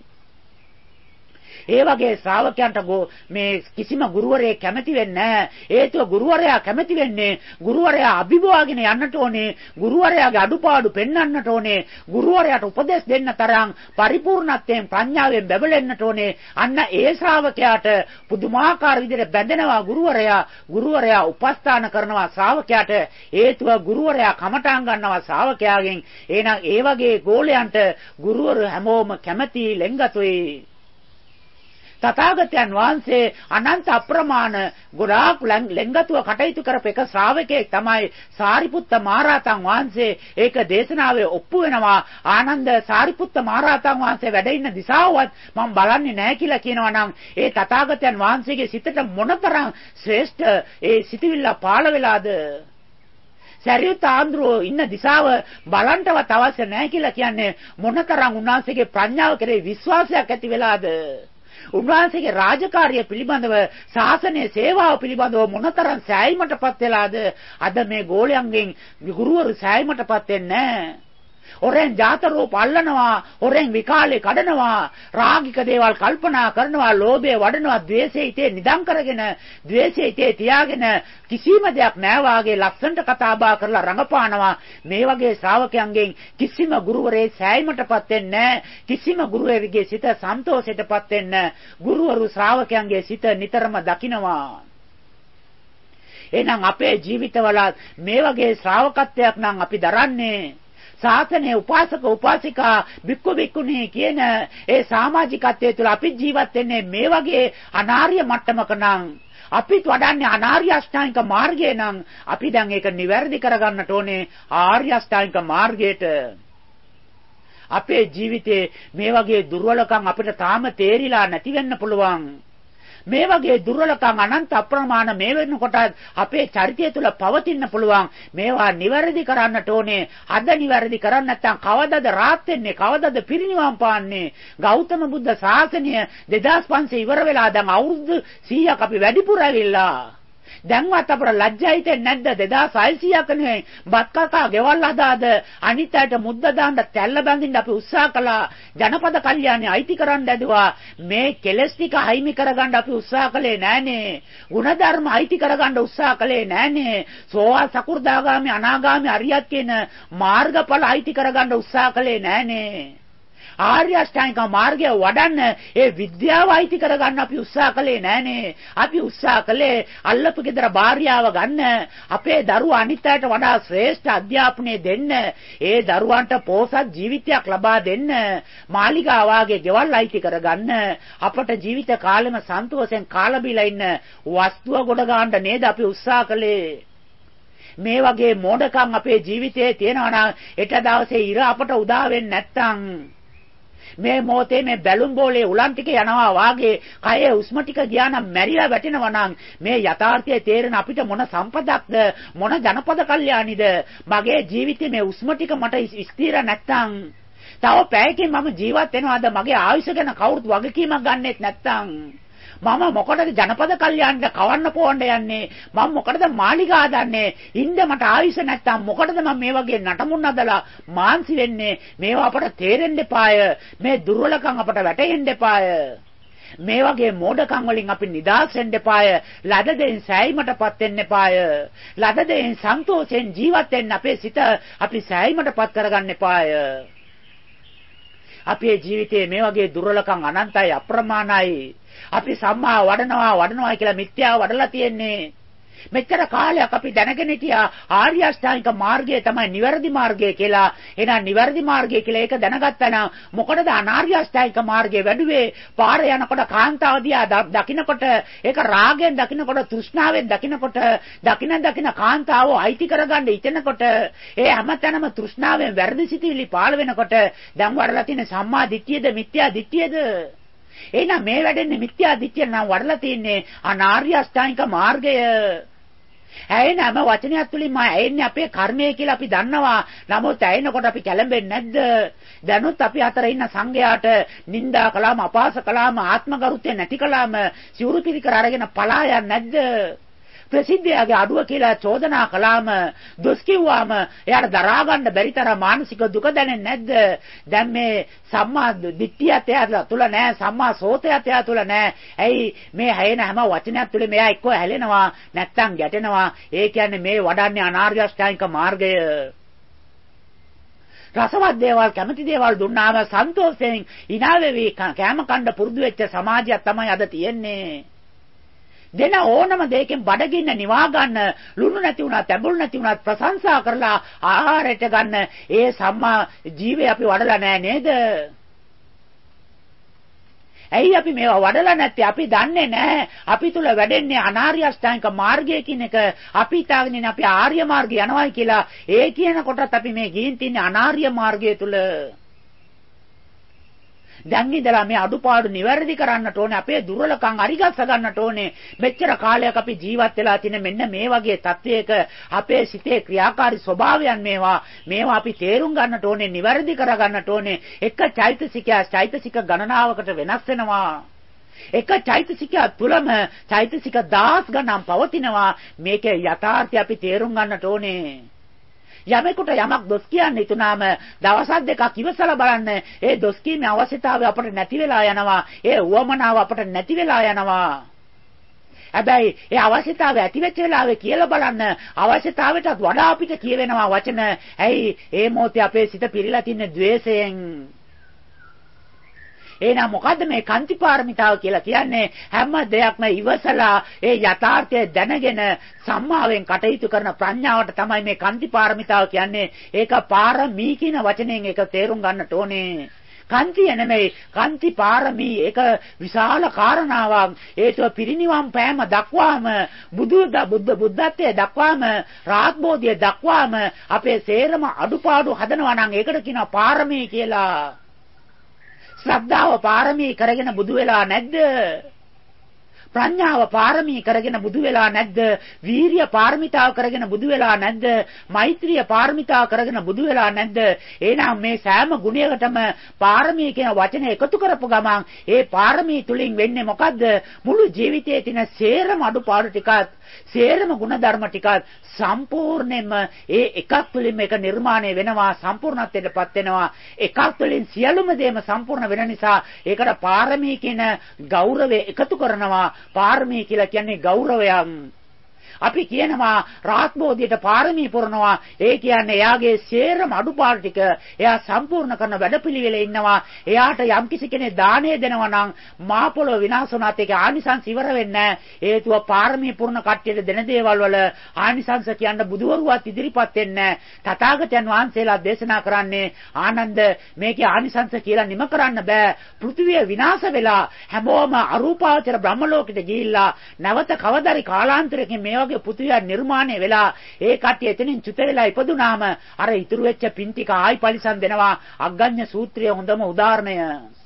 ඒ වගේ ශ්‍රාවකයන්ට මේ කිසිම ගුරුවරයෙක් කැමති වෙන්නේ නැහැ. හේතුව ගුරුවරයා කැමති වෙන්නේ ගුරුවරයා අභිභවාගෙන යන්නට ඕනේ. ගුරුවරයාගේ අඩුපාඩු පෙන්වන්නට ඕනේ. ගුරුවරයාට උපදෙස් දෙන්න තරම් පරිපූර්ණත්වයෙන් ප්‍රඥාවෙන් බැබලෙන්නට ඕනේ. අන්න ඒ ශ්‍රාවකයාට පුදුමාකාර විදිහට බැඳෙනවා ගුරුවරයා. ගුරුවරයා උපස්ථාන කරනවා ශ්‍රාවකයාට. හේතුව ගුරුවරයා කමඨාන් ගන්නවා ශ්‍රාවකයාගෙන්. එහෙනම් ඒ වගේ ගෝලයන්ට ගුරුවරු හැමෝම කැමති ලෙන්ගතුයි. තථාගතයන් වහන්සේ අනන්ත අප්‍රමාණ ගොඩාක් ලෙන්ගතුව කටයුතු කරපු එක ශ්‍රාවකයෙක් තමයි සාරිපුත්ත මහරහතන් වහන්සේ. ඒක දේශනාවේ ඔප්පු වෙනවා. ආනන්ද සාරිපුත්ත මහරහතන් වහන්සේ වැඩ ඉන්න දිශාවවත් මම බලන්නේ නැහැ කියලා කියනවා නම් ඒ තථාගතයන් වහන්සේගේ සිතට මොනතරම් ශ්‍රේෂ්ඨ ඒ සිතවිල්ල පාළ වෙලාද? සරියුත් ආන්දරෝ ඉන්න දිශාව බලන්නවත් අවශ්‍ය නැහැ කියලා කියන්නේ මොනතරම් උන්වහන්සේගේ ප්‍රඥාව කෙරේ විශ්වාසයක් ඇති වෙලාද? උන්වහන්සේගේ රාජකාරිය පිළිබඳව ශාසනයේ සේවාව පිළිබඳව මොනතරම් සෑයීමටපත් වෙලාද? අද මේ ගෝලයන්ගෙන් ගුරුවරු සෑයීමටපත් වෙන්නේ නැහැ. ඔරෙන් ජාත රූප අල්ලනවා, ඔරෙන් විකාලේ කඩනවා, රාගික දේවල් කල්පනා කරනවා, ලෝභය වඩනවා, ද්වේෂය හිතේ නිදන් කරගෙන, ද්වේෂය හිතේ තියාගෙන කිසිම දෙයක් නැහැ වාගේ ලස්සනට කතා බහ කරලා රඟපානවා. මේ වගේ ශ්‍රාවකයන්ගෙන් කිසිම ගුරුවරයෙක් සෑයීමටපත් වෙන්නේ නැහැ. කිසිම ගුරුවරයෙකුගේ සිත සන්තෝෂයටපත් වෙන්නේ නැහැ. ගුරුවරු ශ්‍රාවකයන්ගේ සිත නිතරම දකිනවා. එහෙනම් අපේ ජීවිතවල මේ වගේ ශ්‍රාවකත්වයක් නම් අපි දරන්නේ සාසනයේ උපාසක උපාසිකා බික්කු බික්කුණී කියන ඒ සමාජිකත්වයේ තුල අපි ජීවත් වෙන්නේ මේ වගේ අනාර්ය මට්ටමක නම් අපිත් වඩන්නේ අනාර්ය අෂ්ටාංගික මාර්ගය නම් අපි දැන් ඒක නිවැරදි කරගන්නට ඕනේ ආර්ය අෂ්ටාංගික මාර්ගයට. අපේ ජීවිතේ මේ වගේ දුර්වලකම් අපිට තාම තේරිලා නැති වෙන්න පුළුවන්. මේ වගේ දුර්වලකම් අනන්ත අප්‍රමාණ මේ වෙනකොට අපේ චරිතය තුළ පවතින්න පුළුවන්. මේවා නිවැරදි කරන්නට ඕනේ. අද නිවැරදි කරන්නේ නැත්නම් කවදද රාත් වෙන්නේ? කවදද පිරිනිවන් පාන්නේ? ගෞතම බුද්ධ ශාසනය දෙදාස් පන්සිය ඉවර වෙලා දැන් අවුරුදු සීයක් අපි වැඩිපුර ඇවිල්ලා. දැන්වත් අපට ලැජ්ජා හිතෙන්නේ නැද්ද? දෙදාස් හයසියක නෙවෙයි බත් කකා ගෙවල් හදාද අනිත් අයට මුද්ද දාන්න තැල්ල බඳින්න අපි උත්සාහ කළා. ජනපද කල්යාණි අයිති කරන්න ඇදුවා. මේ කෙලස් ටික අයිමි කරගන්න අපි උත්සාහ කළේ නෑනේ. ಗುಣධර්ම අයිති කරගන්න උත්සාහ කළේ නෑනේ. සෝවා සකු르දාගාමි අනාගාමි අරියත් කියන මාර්ගඵල අයිති කරගන්න උත්සාහ කළේ නෑනේ. ආර්ය අෂ්ටාංගික මාර්ගය වඩන්න ඒ විද්‍යාව අයිති කරගන්න අපි උත්සාහ කළේ නෑනේ. අපි උත්සාහ කළේ අල්ලපු ගෙදර භාර්යාව ගන්න, අපේ දරුවා අනිත් අයට වඩා ශ්‍රේෂ්ඨ අධ්‍යාපනය දෙන්න, ඒ දරුවන්ට පෝසත් ජීවිතයක් ලබා දෙන්න, මාලිගා වාගේ ගෙවල් අයිති කරගන්න, අපට ජීවිත කාලෙම සන්තෝෂෙන් කාලා බීලා ඉන්න වස්තුව ගොඩ ගන්න නේද අපි උත්සාහ කළේ. මේ වගේ මෝඩකම් අපේ ජීවිතේ තියෙනවා නම් ඊට දවසේ ඉර අපට උදා වෙන්නේ නැත්තම් මේ මොහොතේ මේ බැලුම් බෝලේ උලන් ටික යනවා වාගේ කයේ උස්ම ටික ගියා නම් මැරිලා වැටෙනවා නම් මේ යථාර්ථය තේරෙන අපිට මොන සම්පතක්ද මොන ජනපද කල්යාණිද? මගේ ජීවිතේ මේ උස්ම ටික මට ස්ථිර නැත්තම් තව පැයකින් මම ජීවත් වෙනවද? මගේ ආයුෂ ගැන කවුරුත් වගකීමක් ගන්නෙත් නැත්තම් මම මොකටද ජනපද කල්යාණිට කවන්න පොවන්න යන්නේ? මම මොකටද මාලිගා හදන්නේ? ඉන්න මට ආයුෂ නැත්තම් මොකටද මම මේ වගේ නටමුන් හදලා මාන්සි වෙන්නේ? මේවා අපට තේරෙන්න එපාය. මේ දුර්වලකම් අපට වැටහෙන්න එපාය. මේ වගේ මෝඩකම් වලින් අපි නිදහස් වෙන්න එපාය. ලද දෙයින් සෑයීමටපත් වෙන්න එපාය. ලද දෙයින් සන්තෝෂෙන් ජීවත් වෙන්න අපේ සිත අපි සෑයීමටපත් කරගන්න එපාය. අපේ ජීවිතයේ මේ වගේ දුර්වලකම් අනන්තයි අප්‍රමාණයි. අපි සම්මා වඩනවා වඩනවා කියලා මිත්‍යාව වඩලා තියෙන්නේ. මෙච්චර කාලයක් අපි දැනගෙන හිටියා ආර්ය අෂ්ටාංගික මාර්ගය තමයි නිවැරදි මාර්ගය කියලා. එහෙනම් නිවැරදි මාර්ගය කියලා ඒක දැනගත්තා නම් මොකටද අනාර්ය අෂ්ටාංගික මාර්ගය වැඩුවේ? පාරේ යනකොට කාන්තාව දිහා දකින්නකොට ඒක රාගයෙන් දකින්නකොට තෘෂ්ණාවෙන් දකින්නකොට දකින්න දකින්න කාන්තාව අයිති කරගන්න ඉතනකොට ඒ හැමතැනම තෘෂ්ණාවෙන් වැරදි සිතිවිලි පාළ වෙනකොට දැන් වඩලා තියෙන සම්මා දිට්ඨියද මිත්‍යා දිට්ඨියද? එහෙනම් මේ වැඩෙන්නේ මිත්‍යා දිට්ඨිය නම් වඩලා තින්නේ අනාර්ය අෂ්ටාංගික මාර්ගය. ඇයෙනම වචනයක් තුලින් මම ඇයෙන්නේ අපේ කර්මය කියලා අපි දන්නවා. නමුත් ඇයෙනකොට අපි කැළඹෙන්නේ නැද්ද? දැනුත් අපි අතර ඉන්න සංඝයාට නිନ୍ଦා කළාම අපහාස කළාම ආත්මගරුත්වය නැති කළාම සිවුරු පිළිකර අරගෙන පලා යන්නේ නැද්ද? ප්‍රසිද්ධයාගේ අඩුව කියලා චෝදනා කළාම දොස් කිව්වාම එයාට දරා ගන්න බැරි තරම් මානසික දුක දැනෙන්නේ නැද්ද? දැන් මේ සම්මා දිට්ඨියත් එයා තුල නැහැ, සම්මා සෝතයත් එයා තුල නැහැ. ඇයි මේ හැයෙන හැම වචනයක් තුල මෙයා එක්ක හැලෙනවා නැත්තම් ගැටෙනවා. ඒ කියන්නේ මේ වඩන්නේ අනාර්ය අෂ්ටාංගික මාර්ගය. රසවත් දේවල් කැමති දේවල් දුන්නාම සන්තෝෂයෙන් hina වෙවි කෑම කන්න පුරුදු වෙච්ච සමාජයක් තමයි අද තියෙන්නේ. දෙන ඕනම දෙයකින් බඩගින්න නිවා ගන්න, ලුණු නැති වුණා, තැඹුල් නැති වුණා ප්‍රශංසා කරලා ආහාරයට ගන්න ඒ සම්මා ජීවේ අපි වඩලා නැහැ නේද? ඇයි අපි මේවා වඩලා නැත්තේ? අපි දන්නේ නැහැ. අපි තුල වැඩෙන්නේ අනාර්ය අෂ්ටාංගික මාර්ගය කියන එක. අපි හිතාගෙන ඉන්නේ අපි ආර්ය මාර්ගය යනවායි කියලා. ඒ කියන කොටත් අපි මේ ගිහින් තින්නේ අනාර්ය මාර්ගය තුල. දැන් ඉඳලා මේ අඩුපාඩු නිවැරදි කරන්නට ඕනේ. අපේ දුර්වලකම් අරිගස්ස ගන්නට ඕනේ. මෙච්චර කාලයක් අපි ජීවත් වෙලා තියෙන මෙන්න මේ වගේ තත්වයක අපේ සිතේ ක්‍රියාකාරී ස්වභාවයන් මේවා මේවා අපි තේරුම් ගන්නට ඕනේ, නිවැරදි කර ගන්නට ඕනේ. එක චෛතසිකය චෛතසික ගණනාවකට වෙනස් වෙනවා. එක චෛතසිකය තුලම චෛතසික දහස් ගණන් පවතිනවා. මේකේ යථාර්ථය අපි තේරුම් ගන්නට ඕනේ. යමෙකුට යමක් දොස් කියන්න හිතුනාම දවස් දෙකක් ඉවසලා බලන්න ඒ දොස් කීමේ අවශ්‍යතාවය අපට නැති වෙලා යනවා. ඒ උවමනාව අපට නැති වෙලා යනවා. හැබැයි ඒ අවශ්‍යතාවය ඇති වෙච්ච වෙලාවේ කියලා බලන්න අවශ්‍යතාවයටත් වඩා අපිට කියවෙනවා වචන. ඇයි ඒ මොහොතේ අපේ සිත පිරීලා තින්නේ ද්වේෂයෙන්. එහෙනම් මොකද්ද මේ කාන්ති පාරමිතාව කියලා කියන්නේ? හැම දෙයක්ම ඉවසලා ඒ යථාර්ථය දැනගෙන සම්මාවෙන් කටයුතු කරන ප්‍රඥාවට තමයි මේ කාන්ති පාරමිතාව කියන්නේ. ඒක පාරමී කියන වචනයෙන් ඒක තේරුම් ගන්නට ඕනේ. කාන්තිය නෙමෙයි කාන්ති පාරමී. ඒක විශාල කාරණාවක්. ඒතුව පිරිනිවන් පෑම දක්වාම බුදු බුද්ධ බුද්ධත්වයේ දක්වාම රාහත් බෝධිය දක්වාම අපේ සේරම අඩුපාඩු හදනවා නම් ඒකට කියනවා පාරමී කියලා. ශ්‍රද්ධාව පාරමී කරගෙන බුදු වෙලා නැද්ද? ප්‍රඥාව පාරමී කරගෙන බුදු වෙලා නැද්ද? වීරිය පාරමිතාව කරගෙන බුදු වෙලා නැද්ද? මෛත්‍රිය පාරමිතාව කරගෙන බුදු වෙලා නැද්ද? එහෙනම් මේ සෑම ගුණයකටම පාරමී කියන වචනේ එකතු කරපු ගමන් ඒ පාරමී තුලින් වෙන්නේ මොකද්ද? මුළු ජීවිතයේ තියෙන සේරම අඩුපාඩු ටිකත් සේරම ගුණධර්ම ටිකත් සම්පූර්ණයෙන්ම ඒ එකක් තුළින් මේක නිර්මාණය වෙනවා, සම්පූර්ණත්වයටපත් වෙනවා. එකක් තුළින් සියලුම දේම සම්පූර්ණ වෙන නිසා ඒකට පාරමී කියන ගෞරවය එකතු කරනවා. පාරමී කියලා කියන්නේ ගෞරවයක්. අපි කියනවා රාහත් බෝධියට පාරමී පුරනවා. ඒ කියන්නේ එයාගේ සේරම අඩුපාඩු ටික එයා සම්පූර්ණ කරන වැඩපිළිවෙලේ ඉන්නවා. එයාට යම්කිසි කෙනෙක් දාණය දෙනවා නම් මා පොළොව විනාශ වුණාත් ඒක ආනිසංස ඉවර වෙන්නේ නැහැ. හේතුව පාරමී පුරන කට්ටියට දෙන දේවල් වල ආනිසංස කියන්න බුදුවරුවත් ඉදිරිපත් වෙන්නේ නැහැ. තථාගතයන් වහන්සේලා දේශනා කරන්නේ ආනන්ද මේකේ ආනිසංස කියලා නිම කරන්න බෑ. පෘථිවිය විනාශ වෙලා හැමෝම අරූපාවචර බ්‍රහ්ම ලෝකෙට ගිහිල්ලා නැවත කවදාරි කාලාන්තරයකින් මේ වගේ පෘථිවිය නිර්මාණය වෙලා ඒ කට්ටිය එතනින් චුත වෙලා ඉපදුනාම අර ඉතුරු වෙච්ච පින් ටික ආයි පරිසම් දෙනවා. අග්ගඤ්ඤ සූත්‍රයේ හොඳම උදාහරණය.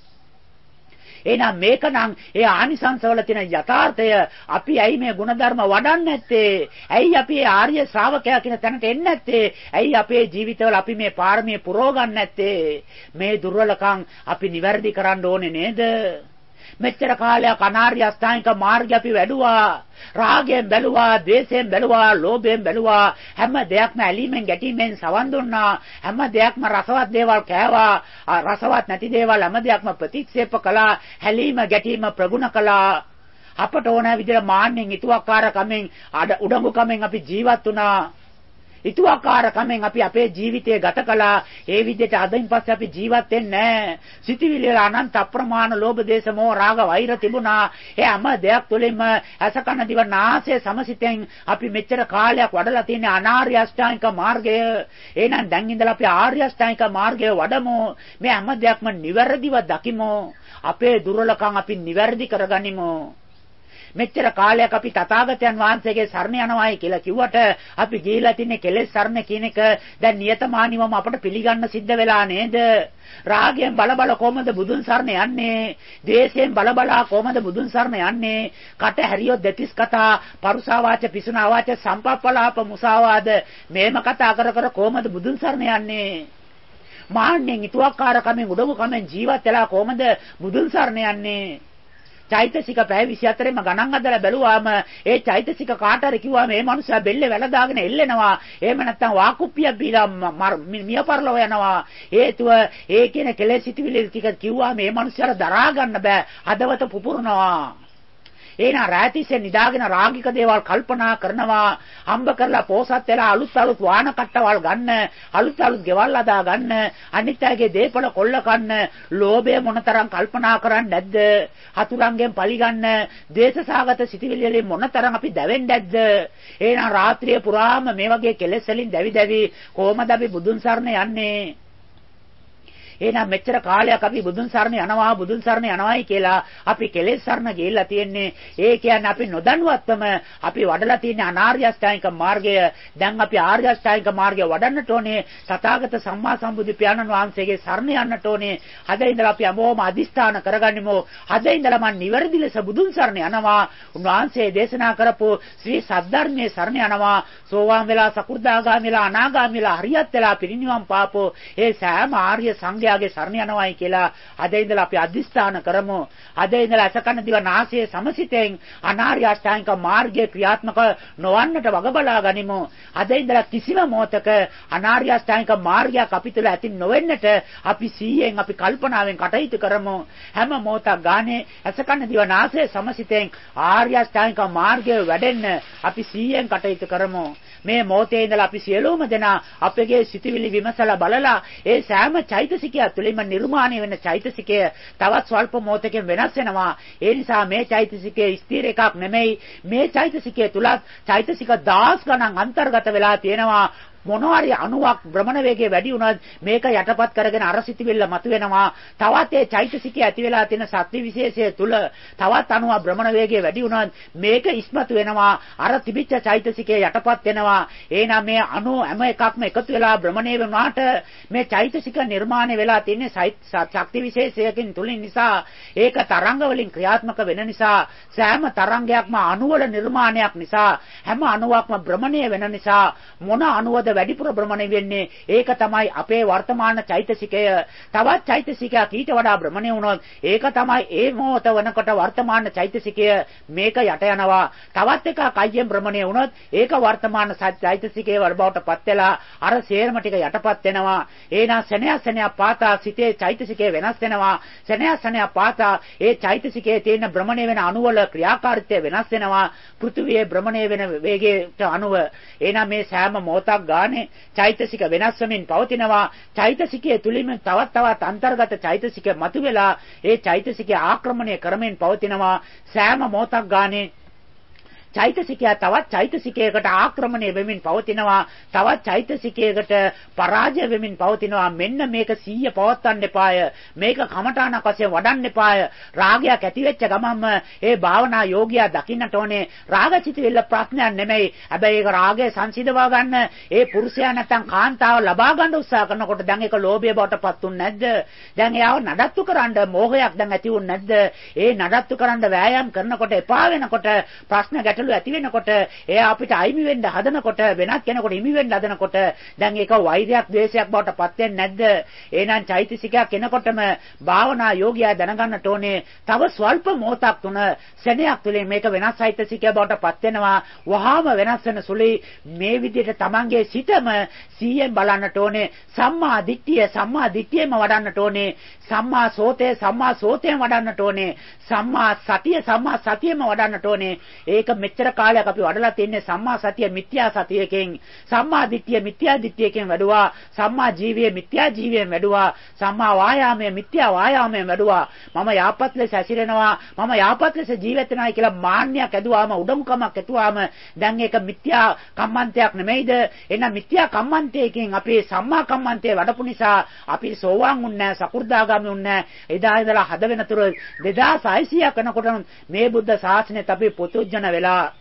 එහෙනම් මේකනම් ඒ ආනිසංසවල තියෙන යථාර්ථය අපි ඇයි මේ ಗುಣධර්ම වඩන්නේ නැත්තේ? ඇයි අපි ආර්ය ශ්‍රාවකයා කියන තැනට එන්නේ නැත්තේ? ඇයි අපේ ජීවිතවල අපි මේ පාරමිය පුරව ගන්න නැත්තේ? මේ දුර්වලකම් අපි නිවැරදි කරන්න ඕනේ නේද? මෙච්චර කාලයක් අනාර්ය අෂ්ටාංගික මාර්ගය අපි වැඩුවා. රාගයෙන් බැලුවා, ද්වේෂයෙන් බැලුවා, ලෝභයෙන් බැලුවා. හැම දෙයක්ම ඇලීමෙන් ගැටීමෙන් සවන් දුන්නා. හැම දෙයක්ම රසවත් දේවල් කෑවා. රසවත් නැති දේවල් හැම දෙයක්ම ප්‍රතික්ෂේප කළා. හැලීම ගැටීම ප්‍රගුණ කළා. අපට ඕන විදිහට මාන්නෙන්, ඊතුවක්කාරකමෙන්, උඩඟුකමෙන් අපි ජීවත් වුණා. ඊතුවක්කාරකමෙන් අපි අපේ ජීවිතය ගත කළා. ඒ විදිහට අදින් පස්සේ අපි ජීවත් වෙන්නේ නැහැ. සිටිවිලි වල අනන්ත අප්‍රමාණ ලෝභ දේශ මොහ රාග වෛර තිබුණා. ඒ හැම දෙයක් තුළින්ම අසකන දිව නාසය සමසිතෙන් අපි මෙච්චර කාලයක් වඩලා තියෙන අනාර්ය අෂ්ටාංගික මාර්ගය. එහෙනම් දැන් ඉඳලා අපි ආර්ය අෂ්ටාංගික මාර්ගය වඩමු. මේ හැම දෙයක්ම නිවැරදිව දකිමු. අපේ දුර්වලකම් අපි නිවැරදි කරගනිමු. මෙච්චර කාලයක් අපි තථාගතයන් වහන්සේගේ සරණ යනවායි කියලා කිව්වට අපි ගිහිලා තින්නේ කෙලෙස් සරණ කියන එක දැන් නියතමානීවම අපට පිළිගන්න සිද්ධ වෙලා නේද? රාගයෙන් බල බල කොහමද බුදුන් සරණ යන්නේ? ද්වේෂයෙන් බල බල කොහමද බුදුන් සරණ යන්නේ? කට හැරියොත් දෙතිස් කතා, පරුසා වාච, පිසුනා වාච, සම්පප්පලාප, මුසාවාද මේම කතා කර කර කොහමද බුදුන් සරණ යන්නේ? මාන්නෙන්, ඊතුවක්කාරකමෙන්, උඩඟුකමෙන් ජීවත් වෙලා කොහමද බුදුන් සරණ යන්නේ? චෛතසික පැය විසි හතරෙම ගණන් අදලා බැලුවාම ඒ චෛතසික කාට හරි කිව්වා මේ මනුස්සයා බෙල්ලේ වැල දාගෙන එල්ලෙනවා. එහෙම නැත්නම් වාකුප්පියක් බීලා මිය පරලව යනවා. හේතුව ඒ කියන කෙලෙස් සිටිවිලි ටික කිව්වා මේ මනුස්සයාට දරා ගන්න බෑ. හදවත පුපුරනවා. එහෙනම් රාතිසේ නිදාගෙන රාගික දේවල් කල්පනා කරනවා. හම්බ කරලා පෝසත් වෙලා අලුත් අලුත් වාහන කට්ටවල් ගන්න, අලුත් අලුත් ගෙවල් හදා ගන්න, අනිත් අයගේ දේපල කොල්ල කන්න, ලෝභය මොනතරම් කල්පනා කරන්නේ නැද්ද? හතුරන්ගෙන් පලි ගන්න, දේශසාගත සිටිවිලි වලින් මොනතරම් අපි දැවෙන්නේ නැද්ද? එහෙනම් රාත්‍රිය පුරාම මේ වගේ කෙලෙස් වලින් දැවි දැවි කොහමද අපි බුදුන් සරණ යන්නේ? එහෙනම් මෙච්චර කාලයක් අපි බුදුන් සරණ යනවා බුදුන් සරණ යනවායි කියලා අපි කෙලෙස් සරණ ගිහිල්ලා තියෙන්නේ. ඒ කියන්නේ අපි නොදන්වත්වම අපි වඩලා තියෙන අනාර්ය අෂ්ටාංගික මාර්ගය දැන් අපි ආර්ය අෂ්ටාංගික මාර්ගය වඩන්නට ඕනේ. තථාගත සම්මා සම්බුදු පියාණන් වහන්සේගේ සරණ යන්නට ඕනේ. අද ඉඳලා අපි හැමෝම අදිස්ථාන කරගනිමු. අද ඉඳලා මම නිවැරදි ලෙස බුදුන් සරණ යනවා. උන්වහන්සේ දේශනා කරපු ශ්‍රී සද්ධර්මයේ සරණ යනවා. සෝවාන් වෙලා, සකු르දාගාමී වෙලා, අනාගාමී වෙලා, හරියත් වෙලා පිරිනිවන් පාපෝ ඒ සෑම ආර්ය සංඝ ගේ සරණ යනවායි කියලා අද ඉඳලා අපි අදිස්ථාන කරමු. අද ඉඳලා අසකන දිව නාසයේ සමසිතෙන් අනාර්ය අෂ්ටාංගික මාර්ගයේ ක්‍රියාත්මක නොවන්නට වග බලා ගනිමු. අද ඉඳලා කිසිම මොහතක අනාර්ය අෂ්ටාංගික මාර්ගයක් අපි තුළ ඇති නොවෙන්නට අපි සීයෙන් අපි කල්පනාවෙන් කටයුතු කරමු. හැම මොහොතක් ගානේ අසකන දිව නාසයේ සමසිතෙන් ආර්ය අෂ්ටාංගික මාර්ගයේ වැඩෙන්න අපි සීයෙන් කටයුතු කරමු. මේ මොහොතේ ඉඳලා අපි සියලුම දෙනා අපගේ සිතවිලි විමසලා බලලා ඒ සෑම චෛතසිකයක් චෛතසිකය තුළින්ම නිර්මාණය වෙන චෛතසිකය තවත් ස්වල්ප මොහොතකින් වෙනස් වෙනවා. ඒ නිසා මේ චෛතසිකයේ ස්ථිර එකක් නෙමෙයි. මේ චෛතසිකය තුල චෛතසික දහස් ගණන් අන්තර්ගත වෙලා තියෙනවා. මොනවාරි අණුවක් භ්‍රමණ වේගය වැඩි වුණත් මේක යටපත් කරගෙන අර සිටිවිල්ල මතුවෙනවා. තවත් ඒ චෛතසිකය ඇති වෙලා තියෙන සත්‍ය විශේෂය තුල තවත් අණුවක් භ්‍රමණ වේගය වැඩි වුණත් මේක ඉස්මතු වෙනවා. අර තිබිච්ච චෛතසිකය යටපත් වෙනවා. එහෙනම් මේ අණු හැම එකක්ම එකතු වෙලා භ්‍රමණය වෙනාට මේ චෛතසික නිර්මාණය වෙලා තියෙන ශක්ති විශේෂයකින් තුලින් නිසා ඒක තරංග වලින් ක්‍රියාත්මක වෙන නිසා සෑම තරංගයක්ම අණුවල නිර්මාණයක් නිසා හැම අණුවක්ම භ්‍රමණය වෙන නිසා මොන අණුවද වැඩිපුර භ්‍රමණය වෙන්නේ ඒක තමයි අපේ වර්තමාන චෛතසිකය. තවත් චෛතසිකයක් ඊට වඩා භ්‍රමණය වුණොත් ඒක තමයි ඒ මොහොත වෙනකොට වර්තමාන චෛතසිකය මේක යට යනවා. තවත් එකක් අයියෙන් භ්‍රමණය වුණොත් ඒක වර්තමාන චෛතසිකයේ වර්බවටපත් වෙලා අර සේරම ටික යටපත් වෙනවා. එහෙනම් සෙනෙහ සෙනෙහ පාතා සිතේ චෛතසිකය වෙනස් වෙනවා. සෙනෙහ සෙනෙහ පාතා ඒ චෛතසිකයේ තියෙන භ්‍රමණය වෙන අණුවල ක්‍රියාකාරීත්වය වෙනස් වෙනවා. පෘථිවියේ භ්‍රමණය වෙන වේගයට අනුව. එහෙනම් මේ සෑම මොහොතක් ගානේ චෛතසික වෙනස් වෙමින් පවතිනවා. චෛතසිකයේ තුලින්ම තවත් තවත් අන්තර්ගත චෛතසික මතුවෙලා ඒ චෛතසිකය ආක්‍රමණය කරමින් පවතිනවා. සෑම මොහොතක් ගානේ චෛතසිකය තවත් චෛතසිකයකට ආක්‍රමණය වෙමින් පවතිනවා. තවත් චෛතසිකයකට පරාජය වෙමින් පවතිනවා. මෙන්න මේක සීය පවත්වන්න එපාය. මේක කමඨාණක් වශයෙන් වඩන්න එපාය. රාගයක් ඇති වෙච්ච ගමන්ම ඒ භාවනා යෝගියා දකින්නට ඕනේ රාගචිතවිල්ල ප්‍රඥා නෙමෙයි. හැබැයි ඒක රාගය සංසිඳවා ගන්න ඒ පුරුෂයා නැත්තම් කාන්තාව ලබා ගන්න උත්සාහ කරනකොට දැන් ඒක ලෝභය බවට පත් උන්නේ නැද්ද? දැන් එයාව නඩත්තු කරන්න මෝහයක් දැන් ඇති වුනේ නැද්ද? ඒ නඩත්තු කරන්න වෑයම් කරනකොට එපා වෙනකොට ප්‍රශ්න ඇති වෙනකොට එයා අපිට අයිමි වෙන්න හදනකොට වෙනත් කෙනෙකුට හිමි වෙන්න හදනකොට දැන් ඒක වෛරයක් ද්වේෂයක් බවට පත් වෙන්නේ නැද්ද? එහෙනම් චෛතසිකයක් එනකොටම භාවනා යෝගියා දැනගන්නට ඕනේ තව ස්වල්ප මොහොතක් තුන සෙනෙහක් තුළින් මේක වෙනස් චෛතසිකයක් බවට පත් වෙනවා. වහාම වෙනස් වෙන සුළුයි. මේ විදිහට Tamange සිතම සීයෙන් බලන්නට ඕනේ. සම්මා දිට්ඨිය සම්මා දිට්ඨියම වඩන්නට ඕනේ. සම්මා සෝතේ සම්මා සෝතේම වඩන්නට ඕනේ. සම්මා සතිය සම්මා සතියම වඩන්නට ඕනේ. ඒක මෙච්චර කාලයක් අපි වඩලා තින්නේ සම්මා සතිය මිත්‍යා සතියකින්. සම්මා දිට්ඨිය මිත්‍යා දිට්ඨියකින් වැඩුවා. සම්මා ජීවිය මිත්‍යා ජීවියෙන් වැඩුවා. සම්මා වායාමයේ මිත්‍යා වායාමයෙන් වැඩුවා. මම යාපත් ලෙස ඇසිරෙනවා. මම යාපත් ලෙස ජීවත් වෙනවා කියලා මාන්නයක් ඇදුවාම උඩඟුකමක් ඇතුවාම දැන් ඒක මිත්‍යා කම්මන්තයක් නෙමෙයිද? එහෙනම් මිත්‍යා කම්මන්තයකින් අපි සම්මා කම්මන්තේ වඩපු නිසා අපි සෝවාන් වුන්නේ නැහැ, සකු르දාගාමී වුන්නේ නැහැ. එදා ඉඳලා හද වෙනතුරු දෙදාස් හයසීයක් වෙනකොට මේ බුද්ධ ශාසනයත් අපි පුතුජන වෙලා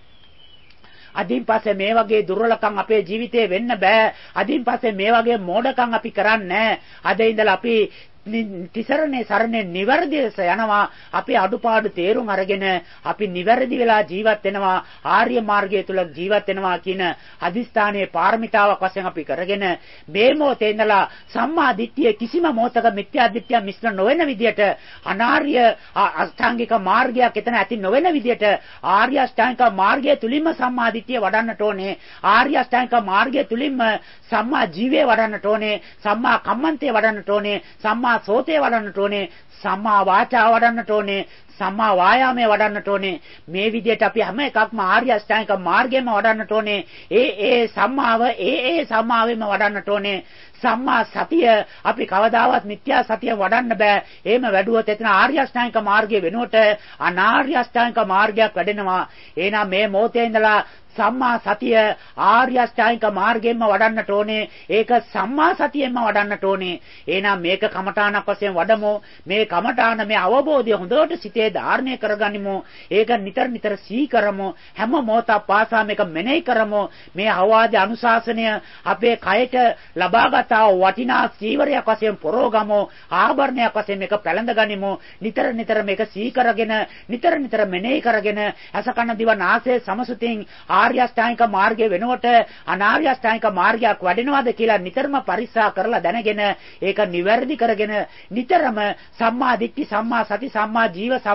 අදින් පස්සේ මේ වගේ දුර්වලකම් අපේ ජීවිතේ වෙන්න බෑ. අදින් පස්සේ මේ වගේ මෝඩකම් අපි කරන්නේ නැහැ. අද ඉඳලා අපි තිසරණේ සරණේ නිවැරදි ලෙස යනවා. අපි අඩුපාඩු තේරුම් අරගෙන අපි නිවැරදි වෙලා ජීවත් වෙනවා. ආර්ය මාර්ගය තුල ජීවත් වෙනවා කියන අදිස්ථානයේ පාරමිතාවක් වශයෙන් අපි කරගෙන මේ මොහොතේ ඉඳලා සම්මා දිට්ඨිය කිසිම මොහොතක මිත්‍යා දිට්ඨිය මිශ්‍ර නොවන විදියට අනාර්ය අෂ්ටාංගික මාර්ගයක් එතන ඇති නොවන විදියට ආර්ය අෂ්ටාංගික මාර්ගය තුලින්ම සම්මා දිට්ඨිය වඩන්නට ඕනේ. ආර්ය අෂ්ටාංගික මාර්ගය තුලින්ම සම්මා ජීවය වඩන්නට ඕනේ. සම්මා කම්මන්තේ වඩන්නට ඕනේ. සම්මා සෝතේ වඩන්නට ඕනේ. සම්මා වාචා වඩන්නට ඕනේ. සම්මා වායාමයේ වඩන්නට ඕනේ. මේ විදිහට අපි හැම එකක්ම ආර්ය අෂ්ටාංගික මාර්ගයම වඩන්නට ඕනේ. ඒ ඒ සම්මාව ඒ ඒ සම්මාවෙම වඩන්නට ඕනේ. සම්මා සතිය අපි කවදාවත් මිත්‍යා සතිය වඩන්න බෑ. එහෙම වැඩුවොත් එතන ආර්ය අෂ්ටාංගික මාර්ගය වෙනුවට අනාර්ය අෂ්ටාංගික මාර්ගයක් වැඩෙනවා. එහෙනම් මේ මොහොතේ ඉඳලා සම්මා සතිය ආර්ය අෂ්ටාංගික මාර්ගයෙන්ම වඩන්නට ඕනේ. ඒක සම්මා සතියෙන්ම වඩන්නට ඕනේ. එහෙනම් මේක කමඨාණක් වශයෙන් වඩමු. මේ කමඨාණ මේ අවබෝධය හොඳට සිතේ ධාරණය කරගනිමු. ඒක නිතර නිතර සිහි කරමු. හැම මොහොතක් පාසා මේක මෙනෙහි කරමු. මේ අවවාද අනුශාසනය අපේ කයට ලබාගත් වටිනා සීවරයක් වශයෙන් පොරෝගමු. ආභරණයක් වශයෙන් මේක පැලඳ ගනිමු. නිතර නිතර මේක සිහි කරගෙන නිතර නිතර මෙනෙහි කරගෙන අසකන දිව නාසය සමසුතින් ආර්ය අෂ්ටාංගික මාර්ගය වෙනුවට අනාර්ය අෂ්ටාංගික මාර්ගයක් වඩනවද කියලා නිතරම පරික්ෂා කරලා දැනගෙන ඒක නිවැරදි කරගෙන නිතරම සම්මා දිට්ඨි සම්මා සති සම්මා ජීව සම්මා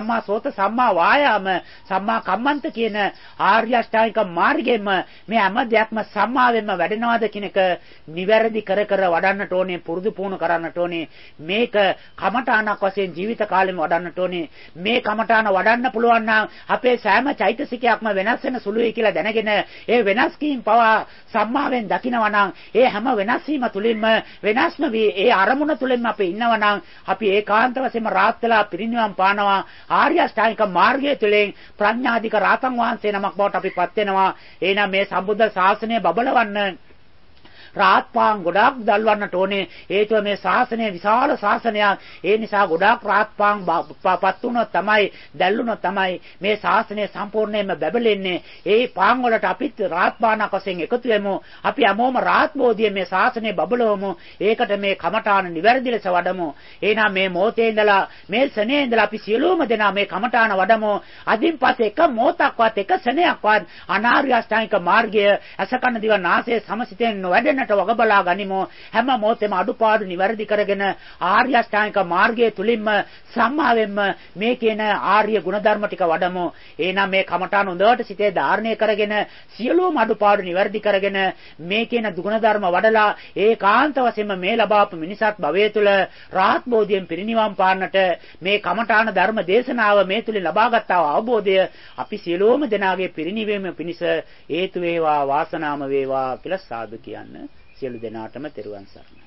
සම්මා සෝත සම්මා වායාම සම්මා කම්මන්ත කියන ආර්ය අෂ්ටාංගික මාර්ගයෙන්ම මේ හැම දෙයක්ම සම්මාවෙන්ම වැඩෙනවද කියන එක නිවැරදි කර කර වඩන්නට ඕනේ, පුරුදු පුහුණු කරන්නට ඕනේ. මේක කමඨාණක් වශයෙන් ජීවිත කාලෙම වඩන්නට ඕනේ. මේ කමඨාණ වඩන්න පුළුවන් නම් අපේ සෑම චෛතසිකයක්ම වෙනස් වෙන සුළුයි කියලා දැනගෙන ඒ වෙනස් කීම් පවා සම්මාවෙන් දකිනවා නම් ඒ හැම වෙනස් වීම තුලින්ම වෙනස්ම වී ඒ අරමුණ තුලින්ම අපි ඉන්නවා නම් අපි ඒකාන්ත වශයෙන්ම රාත් වෙලා පිරිනිවන් පානවා. ආර්ය අෂ්ටාංගික මාර්ගය තුළින් ප්‍රඥාධික රාතන් වහන්සේ නමක් බවට අපිපත් වෙනවා. එහෙනම් මේ සම්බුද්ධ ශාසනය බබලවන්න රාත්පාන් ගොඩාක් දල්වන්නට ඕනේ. හේතුව මේ ශාසනය විශාල ශාසනයක්. ඒ නිසා ගොඩාක් රාත්පාන් පත් වුණොත් තමයි, දැල්ලුණොත් තමයි මේ ශාසනය සම්පූර්ණයෙන්ම බැබලෙන්නේ. ඒ පාන් වලට අපිත් රාත්පානක් වශයෙන් එකතු වෙමු. අපි හැමෝම රාත්බෝධිය මේ ශාසනය බබලවමු. ඒකට මේ කමඨාන නිවැරදි ලෙස වඩමු. එහෙනම් මේ මොහොතේ ඉඳලා මේ සනේ ඉඳලා අපි සියලුම දෙනා මේ කමඨාන වඩමු. අදින් පස්සේ එක මොහොතක්වත් එක සනයක්වත් අනාර්ය අෂ්ටාංගික මාර්ගය අසකන දිව නාසයේ සමසිතෙන් නොවැඩෙන වග බලා ගනිමු. හැම මොහොතේම අඩුපාඩු නිවැරදි කරගෙන ආර්ය අෂ්ටාංගික මාර්ගයේ තුලින්ම සම්මාවෙන්ම මේ කියන ආර්ය ගුණධර්ම ටික වඩමු. එහෙනම් මේ කමඨාන හොඳට සිතේ ධාරණය කරගෙන සියලුම අඩුපාඩු නිවැරදි කරගෙන මේ කියන ගුණධර්ම වඩලා ඒකාන්ත වශයෙන්ම මේ ලබාපු මිනිසත් භවයේ තුල රාහත් බෝධියෙන් පිරිනිවන් පාන්නට මේ කමඨාන ධර්ම දේශනාව මේ තුලින් ලබාගත් අවබෝධය අපි සියලුම දෙනාගේ පිරිනිවීම පිණිස හේතු වේවා වාසනාම වේවා කියලා සාදු කියන්න. සියලු දෙනාටම තෙරුවන් සරණයි.